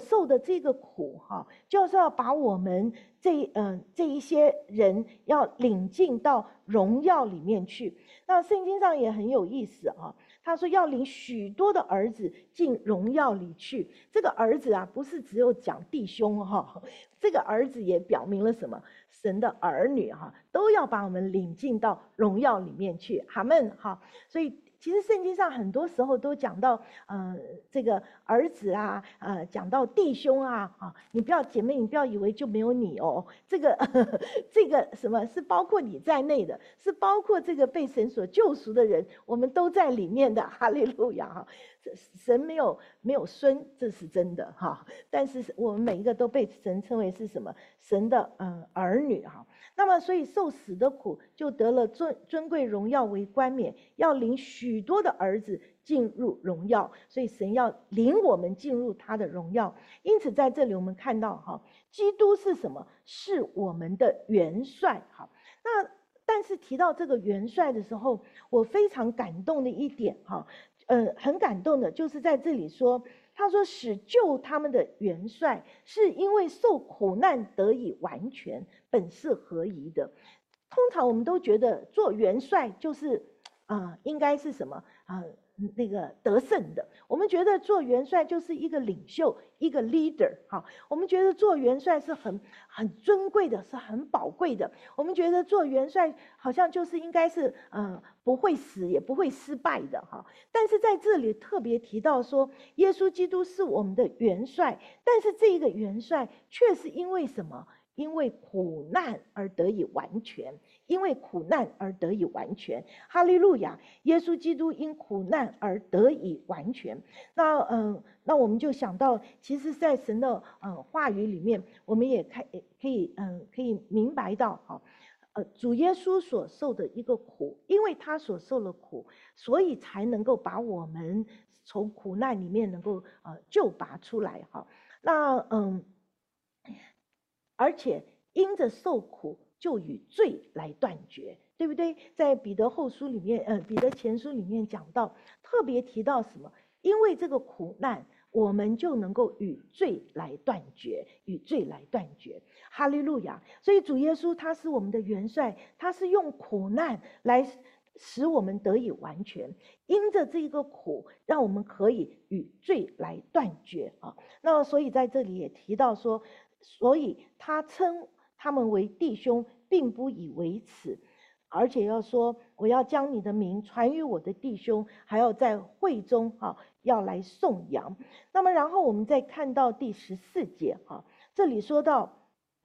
就是要把我们这一些人要领进到荣耀里面去。那圣经上也很有意思他说要领许多的儿子进荣耀里去。这个儿子不是只有讲弟兄这个儿子也表明了什么？神的儿女都要把我们领进到荣耀里面去。阿们。所以其实圣经上很多时候都讲到这个儿子讲到弟兄你不要姐妹，你不要以为就没有你这个什么是包括你在内的，是包括这个被神所救赎的人，我们都在里面的。哈利路亚神没有孙，这是真的但是我们每一个都被神称为是什么？神的儿女那么所以受死的苦，就得了尊贵荣耀为冠冕，要领许多的儿子进入荣耀。所以神要领我们进入他的荣耀。因此在这里我们看到基督是什么？是我们的元帅那但是提到这个元帅的时候，我非常感动的一点很感动的就是在这里说，他说使救他们的元帅，是因为受苦难得以完全，本是合宜的。通常我们都觉得做元帅就是应该是什么那个得胜的。我们觉得做元帅就是一个领袖，一个 leader 我们觉得做元帅是很尊贵的，是很宝贵的。我们觉得做元帅好像就是应该是不会死也不会失败的但是在这里特别提到说，耶稣基督是我们的元帅，但是这个元帅却是因为什么？因为苦难而得以完全，因为苦难而得以完全。哈利路亚！耶稣基督因苦难而得以完全。那我们就想到，其实在神的话语里面，我们也可以明白到主耶稣所受的一个苦，因为他所受了苦，所以才能够把我们从苦难里面能够救拔出来而且因着受苦就与罪来断绝，对不对？在彼得后书里面彼得前书里面讲到，特别提到什么？因为这个苦难，我们就能够与罪来断绝，与罪来断绝。哈利路亚！所以主耶稣他是我们的元帅，他是用苦难来使我们得以完全，因着这个苦，让我们可以与罪来断绝那所以在这里也提到说，所以他称他们为弟兄，并不以为耻，而且要说，我要将你的名传于我的弟兄，还要在会中要来颂扬。那么然后我们再看到第14节这里说到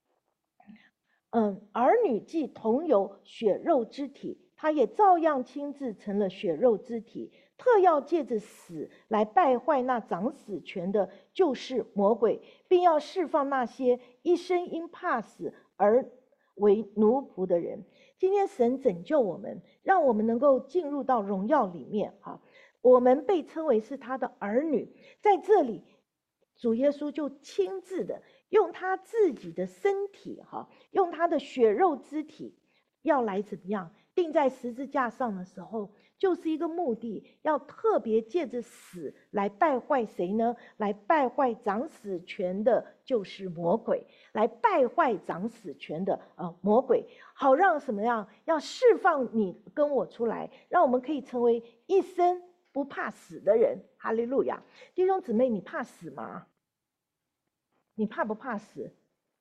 儿女既同有血肉之体，他也照样亲自成了血肉之体，特要借着死来败坏那掌死权的，就是魔鬼，并要释放那些一生因怕死而为奴仆的人。 今天神拯救我们，让我们能够进入到荣耀里面。哈，我们被称为是他的儿女，在这里，主耶稣就亲自的用他自己的身体，哈，用他的血肉之体，要来怎么样？钉在十字架上的时候，就是一个目的，要特别借着死来败坏谁呢？来败坏掌死权的，就是魔鬼，来败坏掌死权的魔鬼，好让什么样？要释放你跟我出来，让我们可以成为一生不怕死的人。哈利路亚！弟兄姊妹，你怕死吗？你怕不怕死？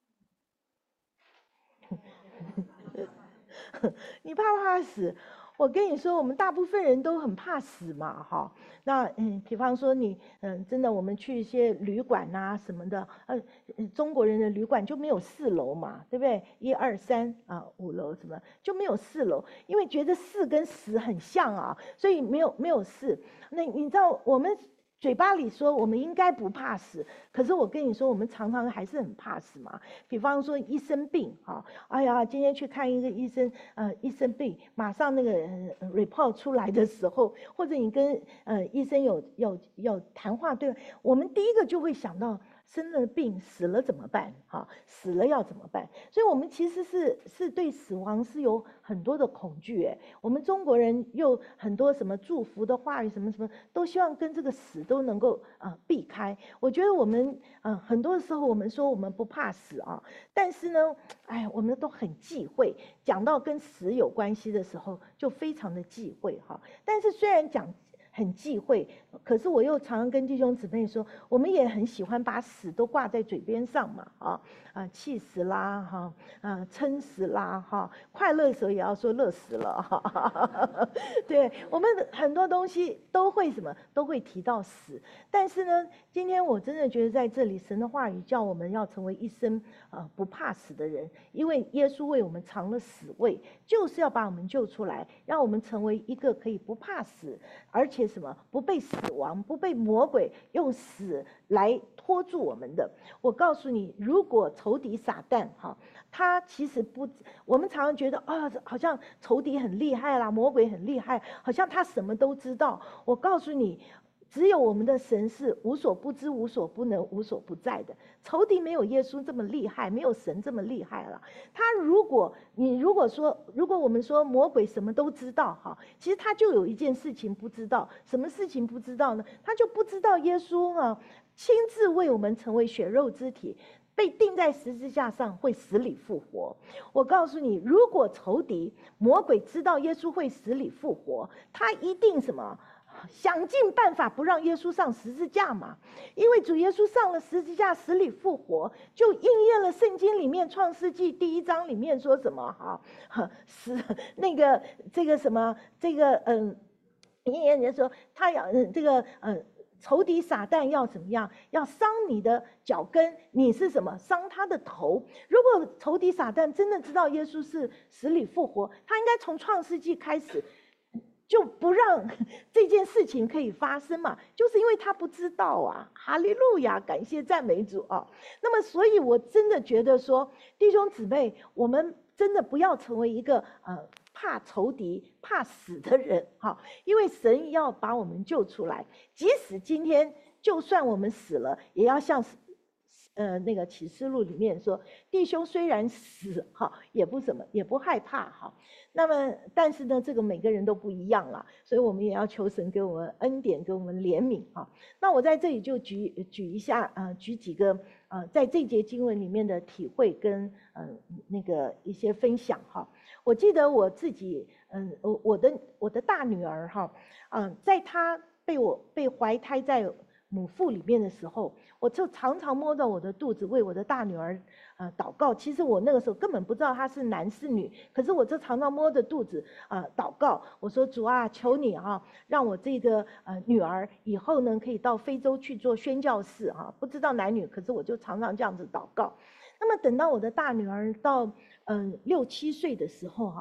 你怕不怕死？我跟你说，我们大部分人都很怕死嘛，哈。那比方说你真的我们去一些旅馆啊什么的，中国人的旅馆就没有4楼嘛，对不对？1、2、3啊，5楼什么就没有4楼，因为觉得4跟死很像啊，所以没有4。那你知道我们嘴巴里说我们应该不怕死，可是我跟你说，我们常常还是很怕死嘛。比方说一生病，哈，哎呀，今天去看一个医生，一生病，马上那个report 出来的时候，或者你跟医生有谈话，对，我们第一个就会想到生了病死了怎么办？哈，死了要怎么办？所以我们其实是对死亡是有很多的恐惧，哎，我们中国人又很多什么祝福的话语，什么什么都希望跟这个死都能够避开。我觉得我们很多时候我们说我们不怕死啊，但是呢，哎，我们都很忌讳，讲到跟死有关系的时候就非常的忌讳哈。但是虽然讲很忌讳，可是我又常常跟弟兄姊妹说，我们也很喜欢把死都挂在嘴边上嘛，气死啦，哈，撑死啦，哈，快乐的时候也要说乐死了，哈，对，我们很多东西都会什么，都会提到死。但是呢，今天我真的觉得在这里，神的话语叫我们要成为一生不怕死的人，因为耶稣为我们尝了死味，就是要把我们救出来，让我们成为一个可以不怕死，而且什么不被死亡、不被魔鬼用死来拖住我们的。我告诉你，如果仇敌撒旦哈，他其实不，我们常常觉得好像仇敌很厉害啦，魔鬼很厉害，好像他什么都知道。我告诉你，只有我们的神是无所不知、无所不能、无所不在的。仇敌没有耶稣这么厉害，没有神这么厉害了。如果我们说魔鬼什么都知道哈，其实他就有一件事情不知道，什么事情不知道呢？他就不知道耶稣亲自为我们成为血肉之体，被钉在十字架上会死里复活。我告诉你，如果仇敌魔鬼知道耶稣会死里复活，他一定什么？想尽办法不让耶稣上十字架嘛，因为主耶稣上了十字架死里复活，就应验了圣经里面创世纪第1章里面说什么死那个这个什么这个应验人说他要仇敌撒旦要怎么样？要伤你的脚跟，你是什么？伤他的头。如果仇敌撒旦真的知道耶稣是死里复活，他应该从创世纪开始就不让这件事情可以发生嘛，就是因为他不知道啊。哈利路亚，感谢赞美主啊。那么所以我真的觉得说，弟兄姊妹，我们真的不要成为一个怕仇敌怕死的人，因为神要把我们救出来，即使今天就算我们死了，也要像那个启示录里面说，弟兄虽然死也不害怕那么但是呢，这个每个人都不一样了，所以我们也要求神给我们恩典，给我们怜悯那我在这里就举一下举几个在这节经文里面的体会跟那个一些分享我记得我自己我的大女儿在她被怀胎在母腹里面的时候，我就常常摸到我的肚子，为我的大女儿祷告。其实我那个时候根本不知道她是男是女，可是我就常常摸着肚子祷告。我说主啊，求你让我这个女儿以后呢可以到非洲去做宣教士不知道男女，可是我就常常这样子祷告。那么等到我的大女儿到6、7岁的时候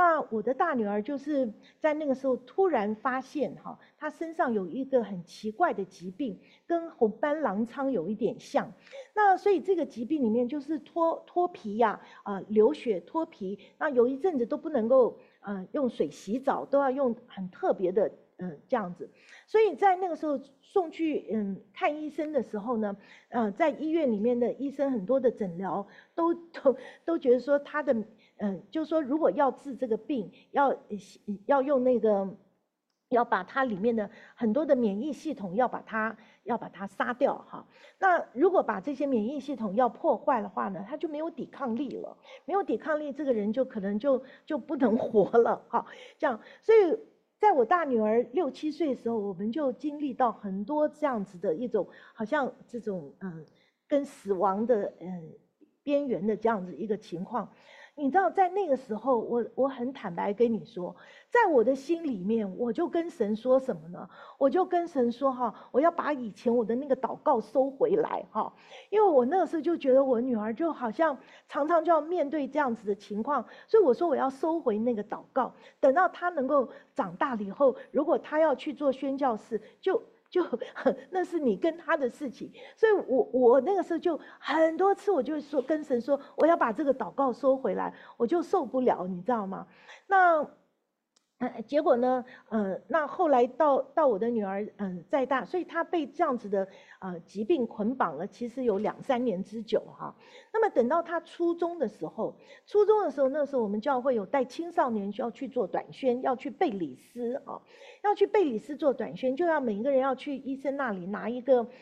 那我的大女儿就是在那个时候突然发现哈，她身上有一个很奇怪的疾病，跟红斑狼疮有一点像。那所以这个疾病里面就是脱皮呀，流血脱皮，那有一阵子都不能够用水洗澡，都要用很特别的这样子。所以在那个时候送去看医生的时候呢，在医院里面的医生很多的诊疗都觉得说他的就是说如果要治这个病，要用那个。要把它里面的很多的免疫系统要把它杀掉哈。那如果把这些免疫系统要破坏的话呢，他就没有抵抗力了，没有抵抗力，这个人就可能就不能活了哈。这样，所以在我大女儿6、7岁的时候，我们就经历到很多这样子的一种，好像这种跟死亡的边缘的这样子一个情况。你知道，在那个时候，我很坦白跟你说，在我的心里面，我就跟神说什么呢？我就跟神说哈，我要把以前我的那个祷告收回来哈，因为我那个时候就觉得我女儿就好像常常就要面对这样子的情况，所以我说我要收回那个祷告，等到她能够长大了以后，如果她要去做宣教士，就那是你跟他的事情，所以我那个时候就很多次，我就说跟神说，我要把这个祷告收回来，我就受不了，你知道吗？那结果呢？那后来到我的女儿再大，所以她被这样子的疾病捆绑了，其实有2、3年之久哈。那么等到她初中的时候，那时候我们教会有带青少年需要去做短宣，要去贝里斯啊，要去贝里斯做短宣，就要每一个人要去医生那里拿一个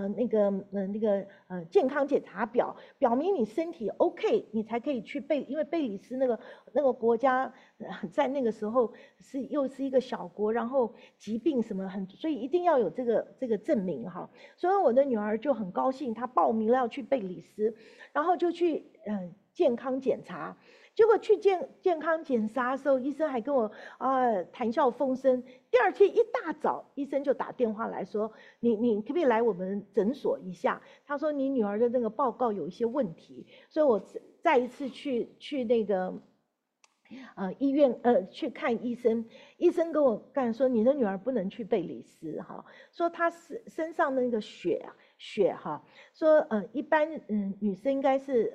健康检查表，表明你身体 OK，你才可以去因为贝里斯那个国家在那个时候又是一个小国，然后疾病什么所以一定要有这个证明哈。所以我的女儿就很高兴，她报名了要去贝里斯，然后就去健康检查。结果去健康检查的时候，医生还跟我谈笑风生。第二天一大早，医生就打电话来说：“你可不可以来我们诊所一下？”他说：“你女儿的那个报告有一些问题。”所以我再一次去那个医院去看医生，医生跟我说：“你的女儿不能去贝里斯哈，说她身上那个血哈，说一般女生应该是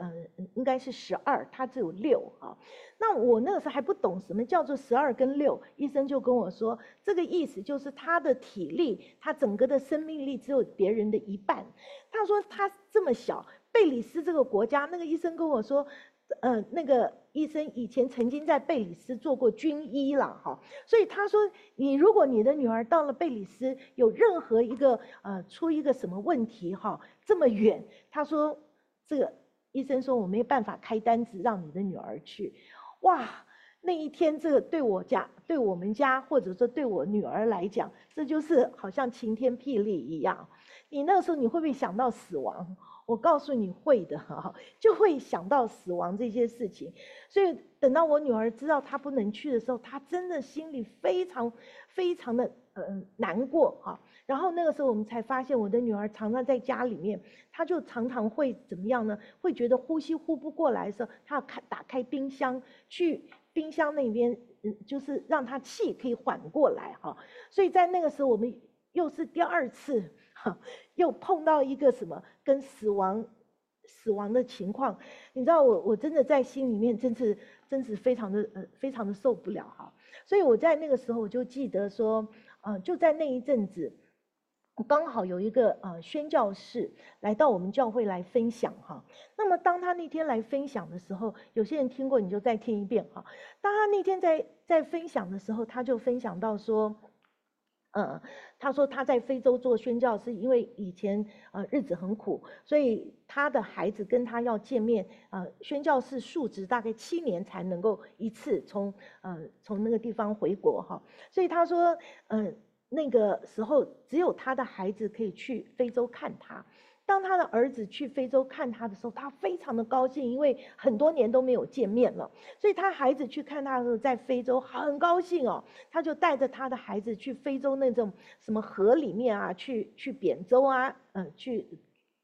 12，她只有6哈。”那我那个时候还不懂什么叫做12跟6，医生就跟我说，这个意思就是她的体力，她整个的生命力只有别人的1半。他说她这么小，贝里斯这个国家，那个医生跟我说。那个医生以前曾经在贝里斯做过军医了哈，所以他说如果你的女儿到了贝里斯有任何一个出一个什么问题哈，这么远，他说这个医生说我没办法开单子让你的女儿去。哇，那一天这个对我们家或者说对我女儿来讲，这就是好像晴天霹雳一样。你那个时候你会不会想到死亡？我告诉你会的哈，就会想到死亡这些事情。所以等到我女儿知道她不能去的时候，她真的心里非常非常的难过哈。然后那个时候我们才发现，我的女儿常常在家里面，她就常常会怎么样呢？会觉得呼吸呼不过来的时候，她要打开冰箱，去冰箱那边就是让她气可以缓过来哈。所以在那个时候，我们又是第2次。又碰到一个什么跟死亡的情况，你知道我真的在心里面真是非常的受不了哈。所以我在那个时候我就记得说，就在那一阵子，刚好有一个宣教士来到我们教会来分享哈。那么当他那天来分享的时候，有些人听过你就再听一遍哈。当他那天在分享的时候，他就分享到说。他说他在非洲做宣教是因为以前日子很苦，所以他的孩子跟他要见面，宣教士述职大概7年才能够一次从那个地方回国哈，所以他说那个时候只有他的孩子可以去非洲看他。当他的儿子去非洲看他的时候，他非常的高兴，因为很多年都没有见面了，所以他孩子去看他的时候，在非洲很高兴哦，他就带着他的孩子去非洲那种什么河里面啊，去扁舟啊，去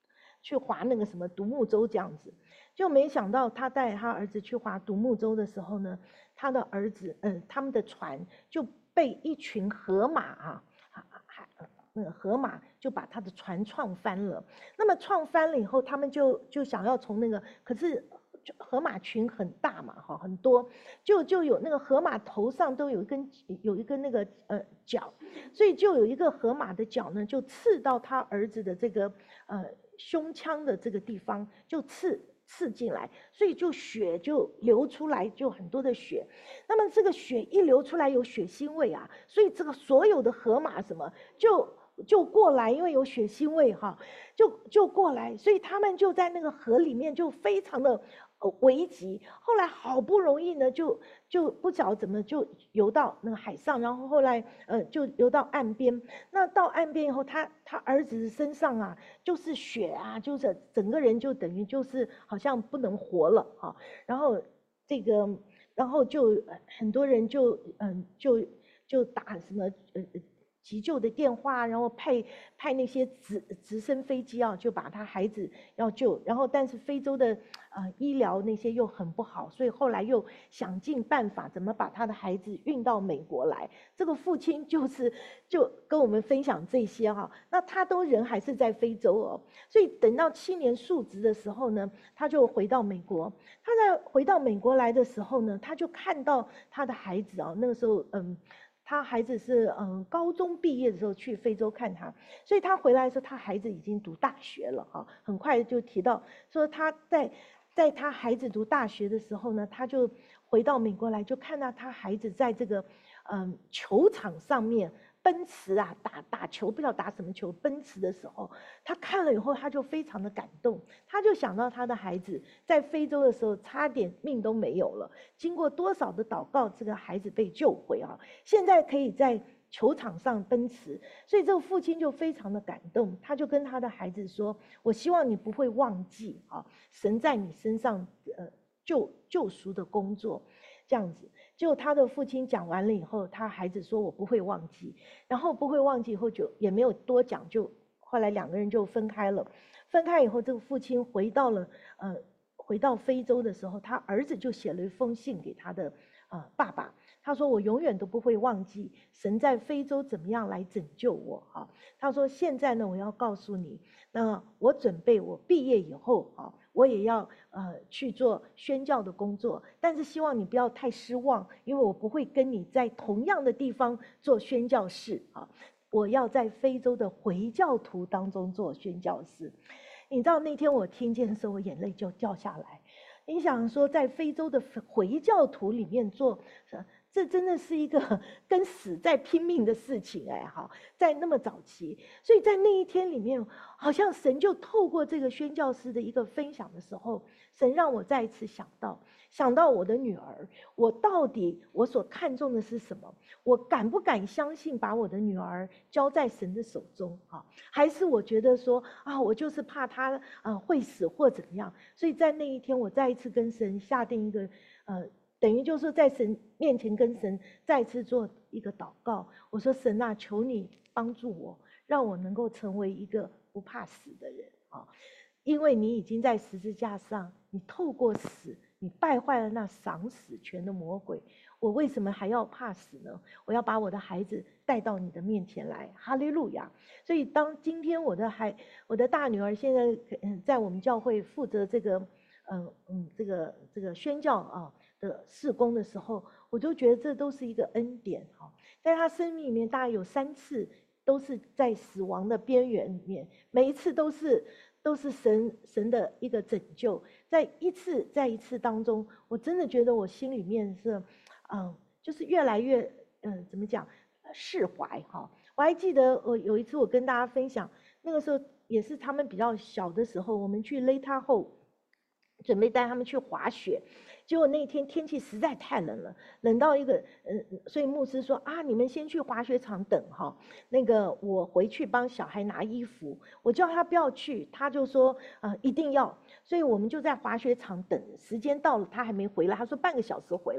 去划那个什么独木舟这样子。就没想到他带他儿子去划独木舟的时候呢，他的儿子他们的船就被一群河马那个河马就把他的船撞翻了。那么撞翻了以后，他们就想要从那个，可是河马群很大嘛，哈，很多，就有那个河马头上都有一根那个角，所以就有一个河马的角呢，就刺到他儿子的这个胸腔的这个地方，就刺进来，所以就血就流出来，就很多的血。那么这个血一流出来有血腥味啊，所以这个所有的河马什么就过来，因为有血腥味哈，就过来，所以他们就在那个河里面就非常的危急。后来好不容易呢，就不晓得怎么就游到那个海上，然后后来就游到岸边。那到岸边以后，他儿子身上啊就是血啊，就是整个人就等于就是好像不能活了啊。然后然后就很多人就打什么急救的电话，然后派那些直升飞机啊，就把他孩子要救。然后但是非洲的医疗那些又很不好，所以后来又想尽办法怎么把他的孩子运到美国来。这个父亲就跟我们分享这些哈，那他都人还是在非洲哦，所以等到7年述职的时候呢，他就回到美国。他在回到美国来的时候呢，他就看到他的孩子啊，那个时候他孩子是高中毕业的时候去非洲看他，所以他回来的时候，他孩子已经读大学了哈。很快就提到说他在他孩子读大学的时候呢，他就回到美国来，就看到他孩子在这个球场上面奔驰啊，打球，不知道打什么球，奔驰的时候，他看了以后，他就非常的感动，他就想到他的孩子在非洲的时候差点命都没有了，经过多少的祷告，这个孩子被救回啊，现在可以在球场上奔驰，所以这个父亲就非常的感动，他就跟他的孩子说：“我希望你不会忘记啊，神在你身上救赎的工作。”这样子，结果他的父亲讲完了以后，他孩子说：“我不会忘记。”然后不会忘记以后就也没有多讲，就后来2个人就分开了。分开以后，这个父亲回到非洲的时候，他儿子就写了一封信给他的爸爸。他说：“我永远都不会忘记神在非洲怎么样来拯救我。”哈，他说：“现在呢，我要告诉你，那我准备我毕业以后啊，我也要去做宣教的工作，但是希望你不要太失望，因为我不会跟你在同样的地方做宣教士啊，我要在非洲的回教徒当中做宣教士。”你知道那天我听见的时候，我眼泪就掉下来。你想说，在非洲的回教徒里面做，这真的是一个跟死在拼命的事情哎，哈，在那么早期，所以在那一天里面，好像神就透过这个宣教师的一个分享的时候，神让我再一次想到我的女儿，我到底我所看重的是什么？我敢不敢相信把我的女儿交在神的手中啊？还是我觉得说啊，我就是怕她会死或怎么样？所以在那一天，我再一次跟神下定一个等于就是在神面前跟神再次做一个祷告。我说：“神啊，求你帮助我，让我能够成为一个不怕死的人啊！因为你已经在十字架上，你透过死，你败坏了那赏死权的魔鬼。我为什么还要怕死呢？我要把我的孩子带到你的面前来，哈利路亚！所以当今天我的大女儿现在在我们教会负责这个这个宣教啊的事工的时候，我就觉得这都是一个恩典哈。在她生命里面，大概有3次都是在死亡的边缘里面，每一次都是神的一个拯救，在一次当中，我真的觉得我心里面是，就是越来越怎么讲释怀哈。我还记得我有一次我跟大家分享，那个时候也是他们比较小的时候，我们去雷塔后，准备带他们去滑雪。结果那天天气实在太冷了，冷到一个所以牧师说啊，你们先去滑雪场等哈，那个我回去帮小孩拿衣服。我叫他不要去，他就说一定要，所以我们就在滑雪场等。时间到了，他还没回来，他说半个小时回来。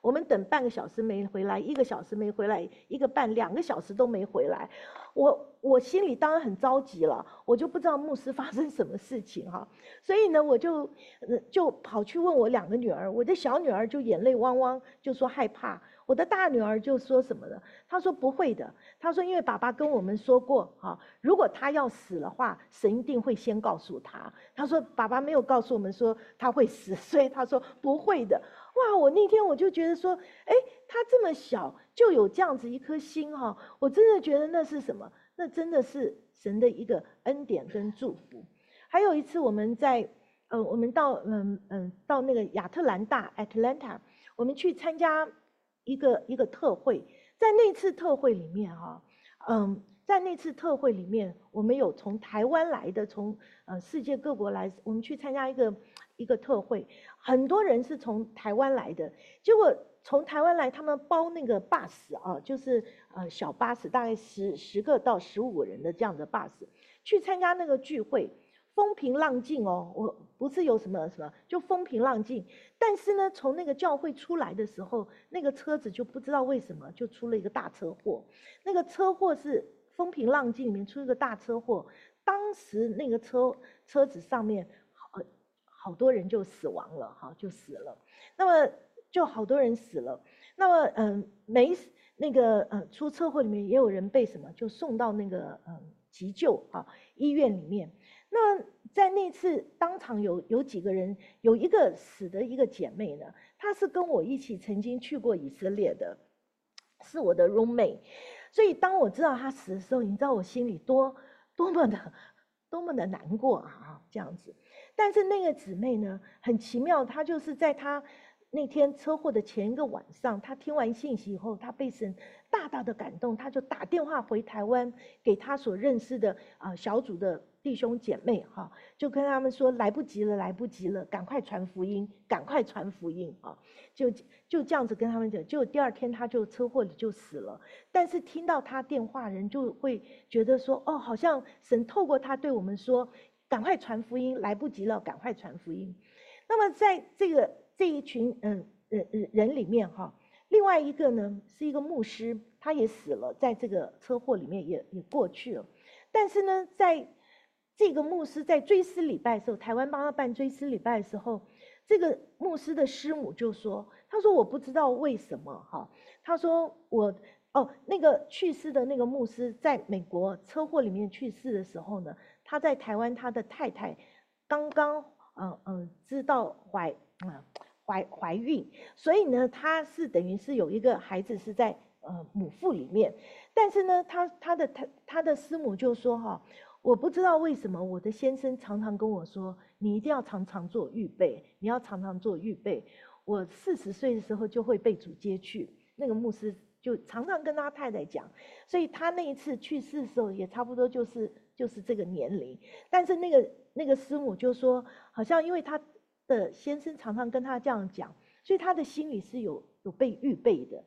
我们等半个小时没回来，1个小时没回来，1个半2个小时都没回来，我心里当然很着急了，我就不知道牧师发生什么事情哈，所以呢，我就跑去问我2个女儿，我的小女儿就眼泪汪汪，就说害怕。我的大女儿就说什么呢？她说不会的，她说因为爸爸跟我们说过，如果他要死的话，神一定会先告诉他。她说爸爸没有告诉我们说他会死，所以她说不会的。哇，我那天我就觉得说，哎，他这么小就有这样子一颗心哈，我真的觉得那是什么？那真的是神的一个恩典跟祝福。还有一次我们我们到那个亚特兰大 （Atlanta），我们去参加一个特会，在那次特会里面在那次特会里面，我们有从台湾来的，从世界各国来，我们去参加一个特会，很多人是从台湾来的，结果从台湾来，他们包那个 bus 啊，就是小巴士，大概10个到15个人的这样的 bus，去参加那个聚会。风平浪静哦，我不是有什么，就风平浪静。但是呢，从那个教会出来的时候，那个车子就不知道为什么就出了一个大车祸。那个车祸是风平浪静里面出一个大车祸，当时那个车子上面好多人就死亡了哈，就死了。那么就好多人死了。那么那个出车祸里面也有人被什么就送到那个急救医院里面。那么在那次当场有几个人，有一个死的一个姐妹呢，她是跟我一起曾经去过以色列的，是我的 roommate。所以当我知道她死的时候，你知道我心里多么的难过啊，这样子。但是那个姊妹呢，很奇妙，她就是在她那天车祸的前一个晚上，她听完信息以后，她被神大大的感动，她就打电话回台湾，给她所认识的小组的弟兄姐妹就跟他们说来不及了，来不及了，赶快传福音，赶快传福音就这样子跟他们讲。结果第2天她就车祸里就死了。但是听到她电话人就会觉得说，哦，好像神透过她对我们说，赶快传福音，来不及了，赶快传福音。那么在这一群人里面另外一个呢是一个牧师，他也死了，在这个车祸里面也过去了。但是呢，在这个牧师在追思礼拜的时候，台湾帮他办追思礼拜的时候，这个牧师的师母就说，他说我不知道为什么他说那个去世的那个牧师在美国车祸里面去世的时候呢，他在台湾他的太太刚刚知道怀孕，所以呢，他是等于是有一个孩子是在母腹里面。但是呢，他的师母就说我不知道为什么我的先生常常跟我说，你一定要常常做预备，你要常常做预备。我40岁的时候就会被主接去。那个牧师就常常跟他太太讲，所以他那一次去世的时候也差不多就是这个年龄。但是那个师母就说，好像因为他的先生常常跟他这样讲，所以他的心里是有被预备的。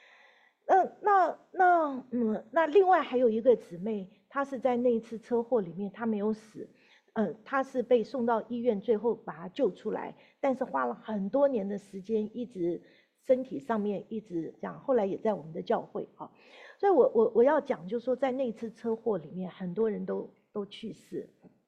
那另外还有一个姊妹，她是在那一次车祸里面，她没有死，她是被送到医院，最后把她救出来，但是花了很多年的时间，一直身体上面一直这样，后来也在我们的教会所以我要讲，就是说在那次车祸里面，很多人都去世。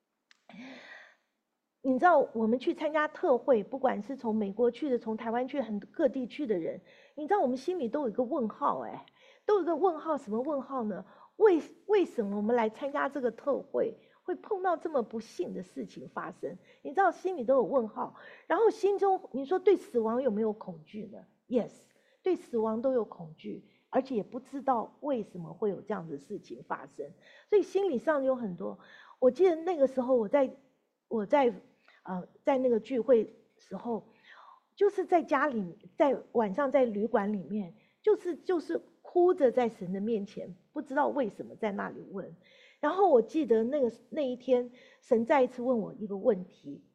你知道我们去参加特会，不管是从美国去的，从台湾去，很各地去的人，你知道我们心里都有一个问号都有一个问号。什么问号呢？为什么我们来参加这个特会会碰到这么不幸的事情发生？你知道心里都有问号。然后心中你说对死亡有没有恐惧呢？ Yes， 对死亡都有恐惧，而且也不知道为什么会有这样的事情发生，所以心理上有很多。我记得那个时候我在那个聚会时候，就是在家里，在晚上在旅馆里面，就是哭着在神的面前，不知道为什么在那里问。然后我记得那一天，神再一次问我一个问题：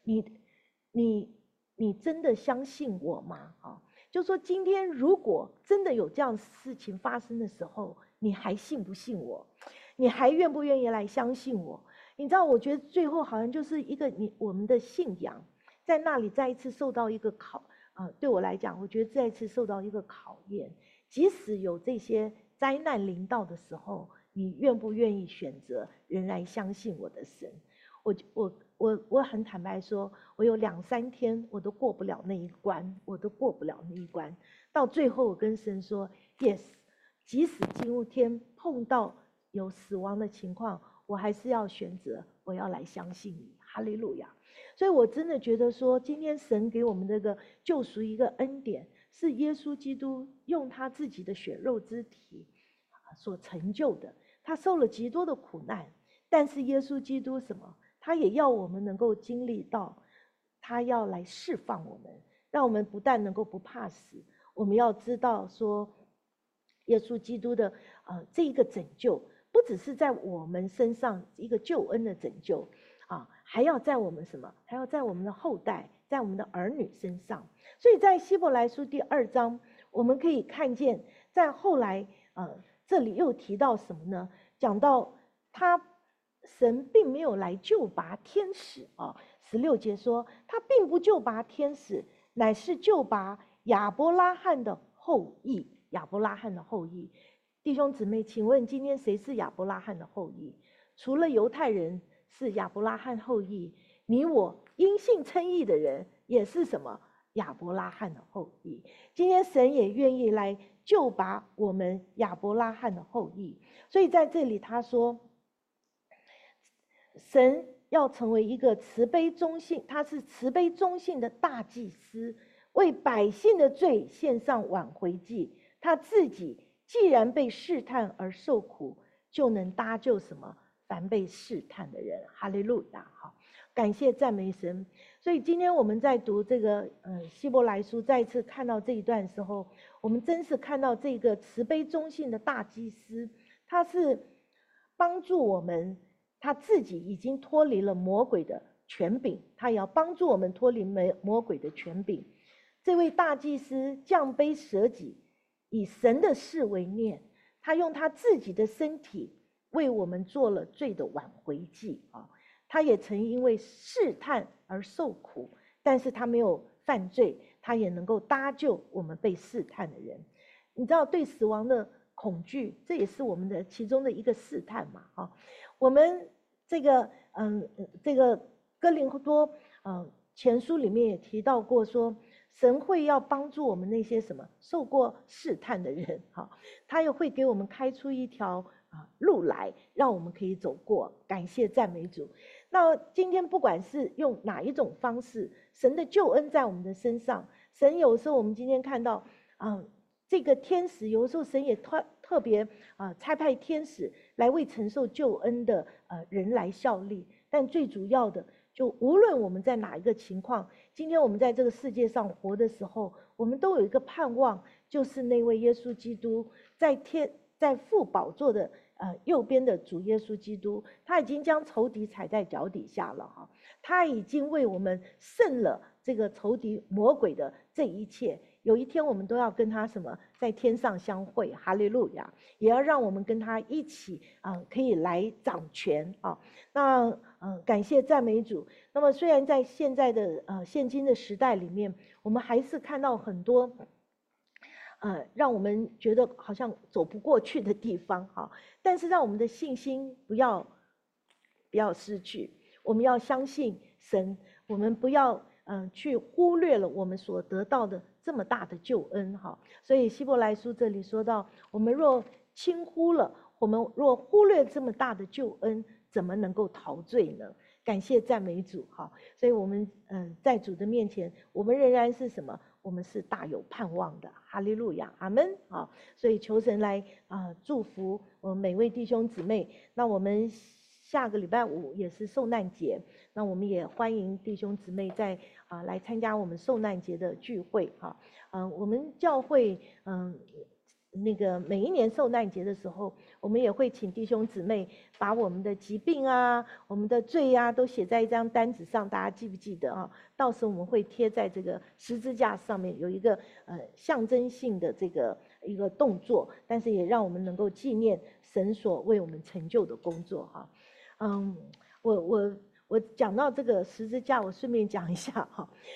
你真的相信我吗？就说今天如果真的有这样事情发生的时候，你还信不信我？你还愿不愿意来相信我？你知道，我觉得最后好像就是一个我们的信仰在那里再一次受到一个对我来讲，我觉得再次受到一个考验。即使有这些灾难临到的时候，你愿不愿意选择仍然相信我的神？我很坦白说，我有2、3天我都过不了那一关，我都过不了那一关。到最后，我跟神说 ：“Yes， 即使今天碰到有死亡的情况，我还是要选择，我要来相信你。”哈利路亚！所以我真的觉得说，今天神给我们这个救赎一个恩典，是耶稣基督用他自己的血肉之体所成就的。他受了极多的苦难，但是耶稣基督什么？他也要我们能够经历到，他要来释放我们，让我们不但能够不怕死，我们要知道说，耶稣基督的这一个拯救，不只是在我们身上一个救恩的拯救还要在我们什么？还要在我们的后代，在我们的儿女身上。所以在希伯来书第2章，我们可以看见，在后来这里又提到什么呢？讲到神并没有来救拔天使16节说，他并不救拔天使，乃是救拔亚伯拉罕的后裔。亚伯拉罕的后裔，弟兄姊妹，请问今天谁是亚伯拉罕的后裔？除了犹太人是亚伯拉罕后裔，你我因信称义的人也是什么？亚伯拉罕的后裔。今天神也愿意来救拔我们亚伯拉罕的后裔。所以在这里他说，神要成为一个慈悲忠信，他是慈悲忠信的大祭司，为百姓的罪献上挽回祭。他自己既然被试探而受苦，就能搭救什么？凡被试探的人。哈利路亚！好，感谢赞美神。所以今天我们在读这个希伯来书，再一次看到这一段的时候，我们真是看到这个慈悲忠信的大祭司，他是帮助我们，他自己已经脱离了魔鬼的权柄，他也要帮助我们脱离魔鬼的权柄。这位大祭司降卑舍己，以神的事为念，他用他自己的身体为我们做了罪的挽回祭他也曾因为试探而受苦，但是他没有犯罪，他也能够搭救我们被试探的人。你知道对死亡的恐惧，这也是我们的其中的一个试探嘛我们这个哥林多前书里面也提到过说，神会要帮助我们那些什么受过试探的人他又会给我们开出一条路来，让我们可以走过。感谢赞美主。那今天不管是用哪一种方式，神的救恩在我们的身上。神有时候我们今天看到这个天使，有时候神也特别差派天使来为承受救恩的人来效力。但最主要的，就无论我们在哪一个情况，今天我们在这个世界上活的时候，我们都有一个盼望，就是那位耶稣基督在父宝座的右边的主耶稣基督，他已经将仇敌踩在脚底下了他已经为我们胜了这个仇敌魔鬼的这一切。有一天我们都要跟他什么在天上相会，哈利路亚！也要让我们跟他一起可以来掌权那感谢赞美主。那么虽然在现在的现今的时代里面，我们还是看到很多让我们觉得好像走不过去的地方但是让我们的信心不要失去，我们要相信神，我们不要去忽略了我们所得到的这么大的救恩所以希伯来书这里说到，我们若轻忽了，我们若忽略这么大的救恩，怎么能够逃罪呢？感谢赞美主所以我们在主的面前，我们仍然是什么？我们是大有盼望的。哈利路亚，阿们所以求神来祝福我们每位弟兄姊妹。那我们下个礼拜5也是受难节，那我们也欢迎弟兄姊妹在来参加我们受难节的聚会我们教会那个每一年受难节的时候，我们也会请弟兄姊妹把我们的疾病我们的罪都写在一张单子上，大家记不记得到时候我们会贴在这个十字架上面，有一个象征性的这个一个动作，但是也让我们能够纪念神所为我们成就的工作我讲到这个十字架，我顺便讲一下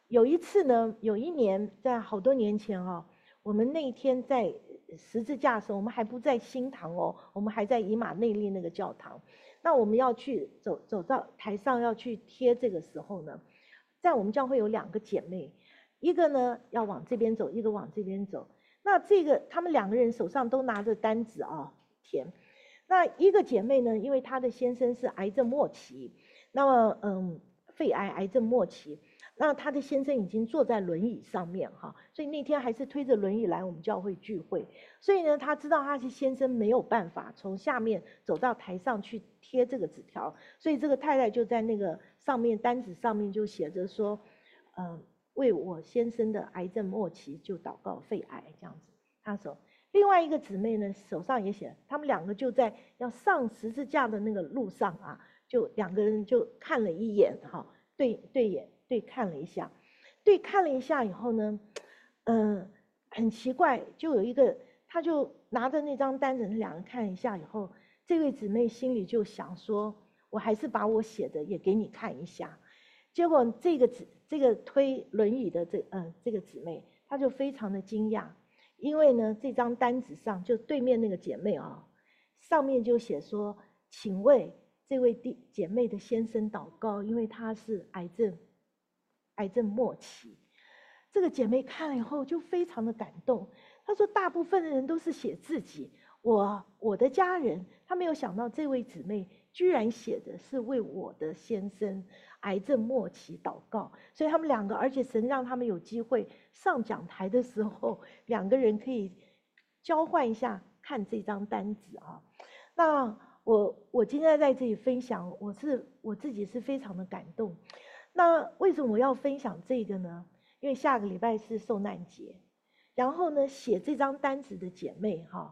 有一次呢，有一年在好多年前啊，我们那一天在十字架的时候，我们还不在新堂哦，我们还在以马内利那个教堂。那我们要去走到台上要去贴这个时候呢，在我们教会有2个姐妹，一个呢要往这边走，一个往这边走。那这个她们2个人手上都拿着单子啊填。那一个姐妹呢，因为她的先生是癌症末期，那么肺癌症末期。那她的先生已经坐在轮椅上面哈，所以那天还是推着轮椅来我们教会聚会。所以呢，她知道她的先生没有办法从下面走到台上去贴这个纸条，所以这个太太就在那个上面单子上面就写着说，为我先生的癌症末期就祷告肺癌这样子。她说，另外一个姊妹呢手上也写，他们2个就在要上十字架的那个路上啊，就2个人就看了一眼哈，对看了一下，对看了一下以后呢，很奇怪，就有一个，他就拿着那张单子，那2人看一下以后，这位姊妹心里就想说，我还是把我写的也给你看一下。结果这个推轮椅的这个姊妹，她就非常的惊讶，因为呢这张单子上就对面那个姐妹啊，上面就写说，请为这位姐妹的先生祷告，因为他是癌症末期。这个姐妹看了以后就非常的感动，她说大部分的人都是写自己，我的家人，她没有想到这位姊妹居然写的是为我的先生癌症末期祷告，所以他们2个，而且神让他们有机会上讲台的时候，2个人可以交换一下看这张单子啊。那我今天在这里分享，我自己是非常的感动。那为什么我要分享这个呢？因为下个礼拜是受难节，然后呢，写这张单子的姐妹哈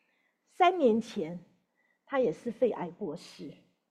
，3年前她也是肺癌过世，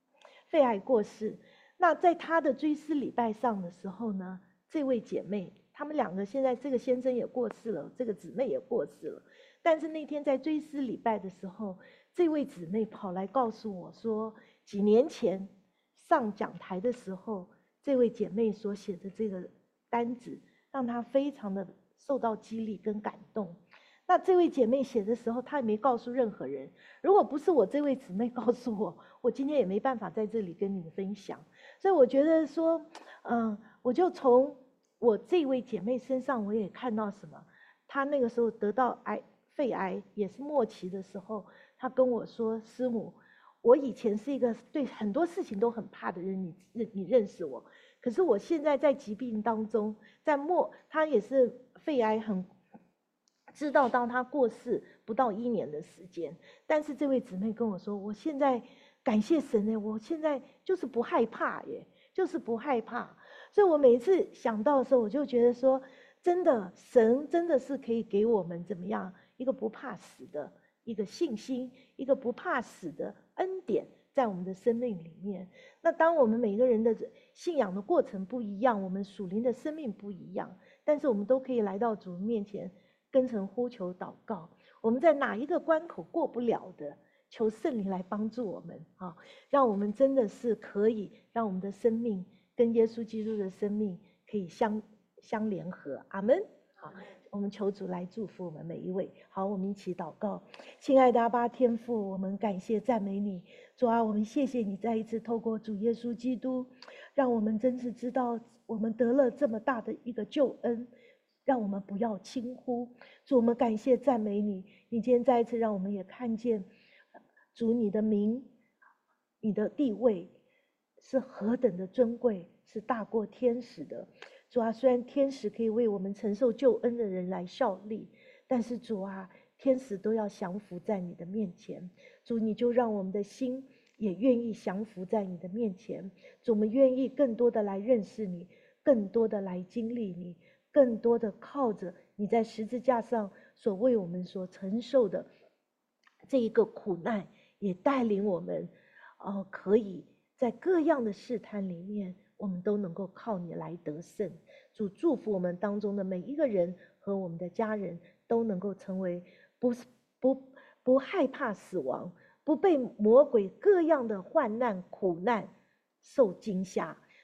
那在她的追思礼拜上的时候呢，这位姐妹，她们2个现在这个先生也过世了，这个姊妹也过世了，但是那天在追思礼拜的时候，这位姊妹跑来告诉我说，几年前上讲台的时候，这位姐妹所写的这个单子，让她非常的受到激励跟感动。那这位姐妹写的时候，她也没告诉任何人。如果不是我这位姊妹告诉我，我今天也没办法在这里跟你们分享。所以我觉得说，我就从我这位姐妹身上，我也看到什么。她那个时候得到肺癌也是末期的时候，她跟我说：“师母，我以前是一个对很多事情都很怕的人，你认识我。可是我现在在疾病当中，她也是肺癌很。”知道到他过世不到1年的时间，但是这位姊妹跟我说，我现在感谢神呢，我现在就是不害怕耶，就是不害怕。所以我每一次想到的时候，我就觉得说，真的，神真的是可以给我们怎么样一个不怕死的一个信心，一个不怕死的恩典在我们的生命里面。那当我们每个人的信仰的过程不一样，我们属灵的生命不一样，但是我们都可以来到主面前。跟神呼求祷告，我们在哪一个关口过不了的，求圣灵来帮助我们啊，让我们真的是可以让我们的生命跟耶稣基督的生命可以相联合。阿们。好，我们求主来祝福我们每一位。好，我们一起祷告。亲爱的阿爸天父，我们感谢赞美你，主啊，我们谢谢你再一次透过主耶稣基督，让我们真是知道我们得了这么大的一个救恩。让我们不要轻忽，主，我们感谢赞美你。你今天再一次让我们也看见，主你的名，你的地位是何等的尊贵，是大过天使的。主啊，虽然天使可以为我们承受救恩的人来效力，但是主啊，天使都要降服在你的面前。主，你就让我们的心也愿意降服在你的面前。主，我们愿意更多的来认识你，更多的来经历你。更多的靠着你在十字架上所为我们所承受的这一个苦难，也带领我们，可以在各样的试探里面，我们都能够靠你来得胜。主祝福我们当中的每一个人和我们的家人，都能够成为不害怕死亡，不被魔鬼各样的患难苦难受惊吓。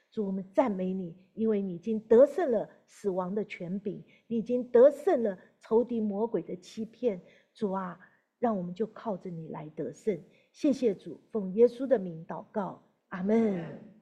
主，我们赞美你，因为你已经得胜了死亡的权柄，你已经得胜了仇敌魔鬼的欺骗。主啊，让我们就靠着你来得胜。谢谢主，奉耶稣的名祷告，阿们。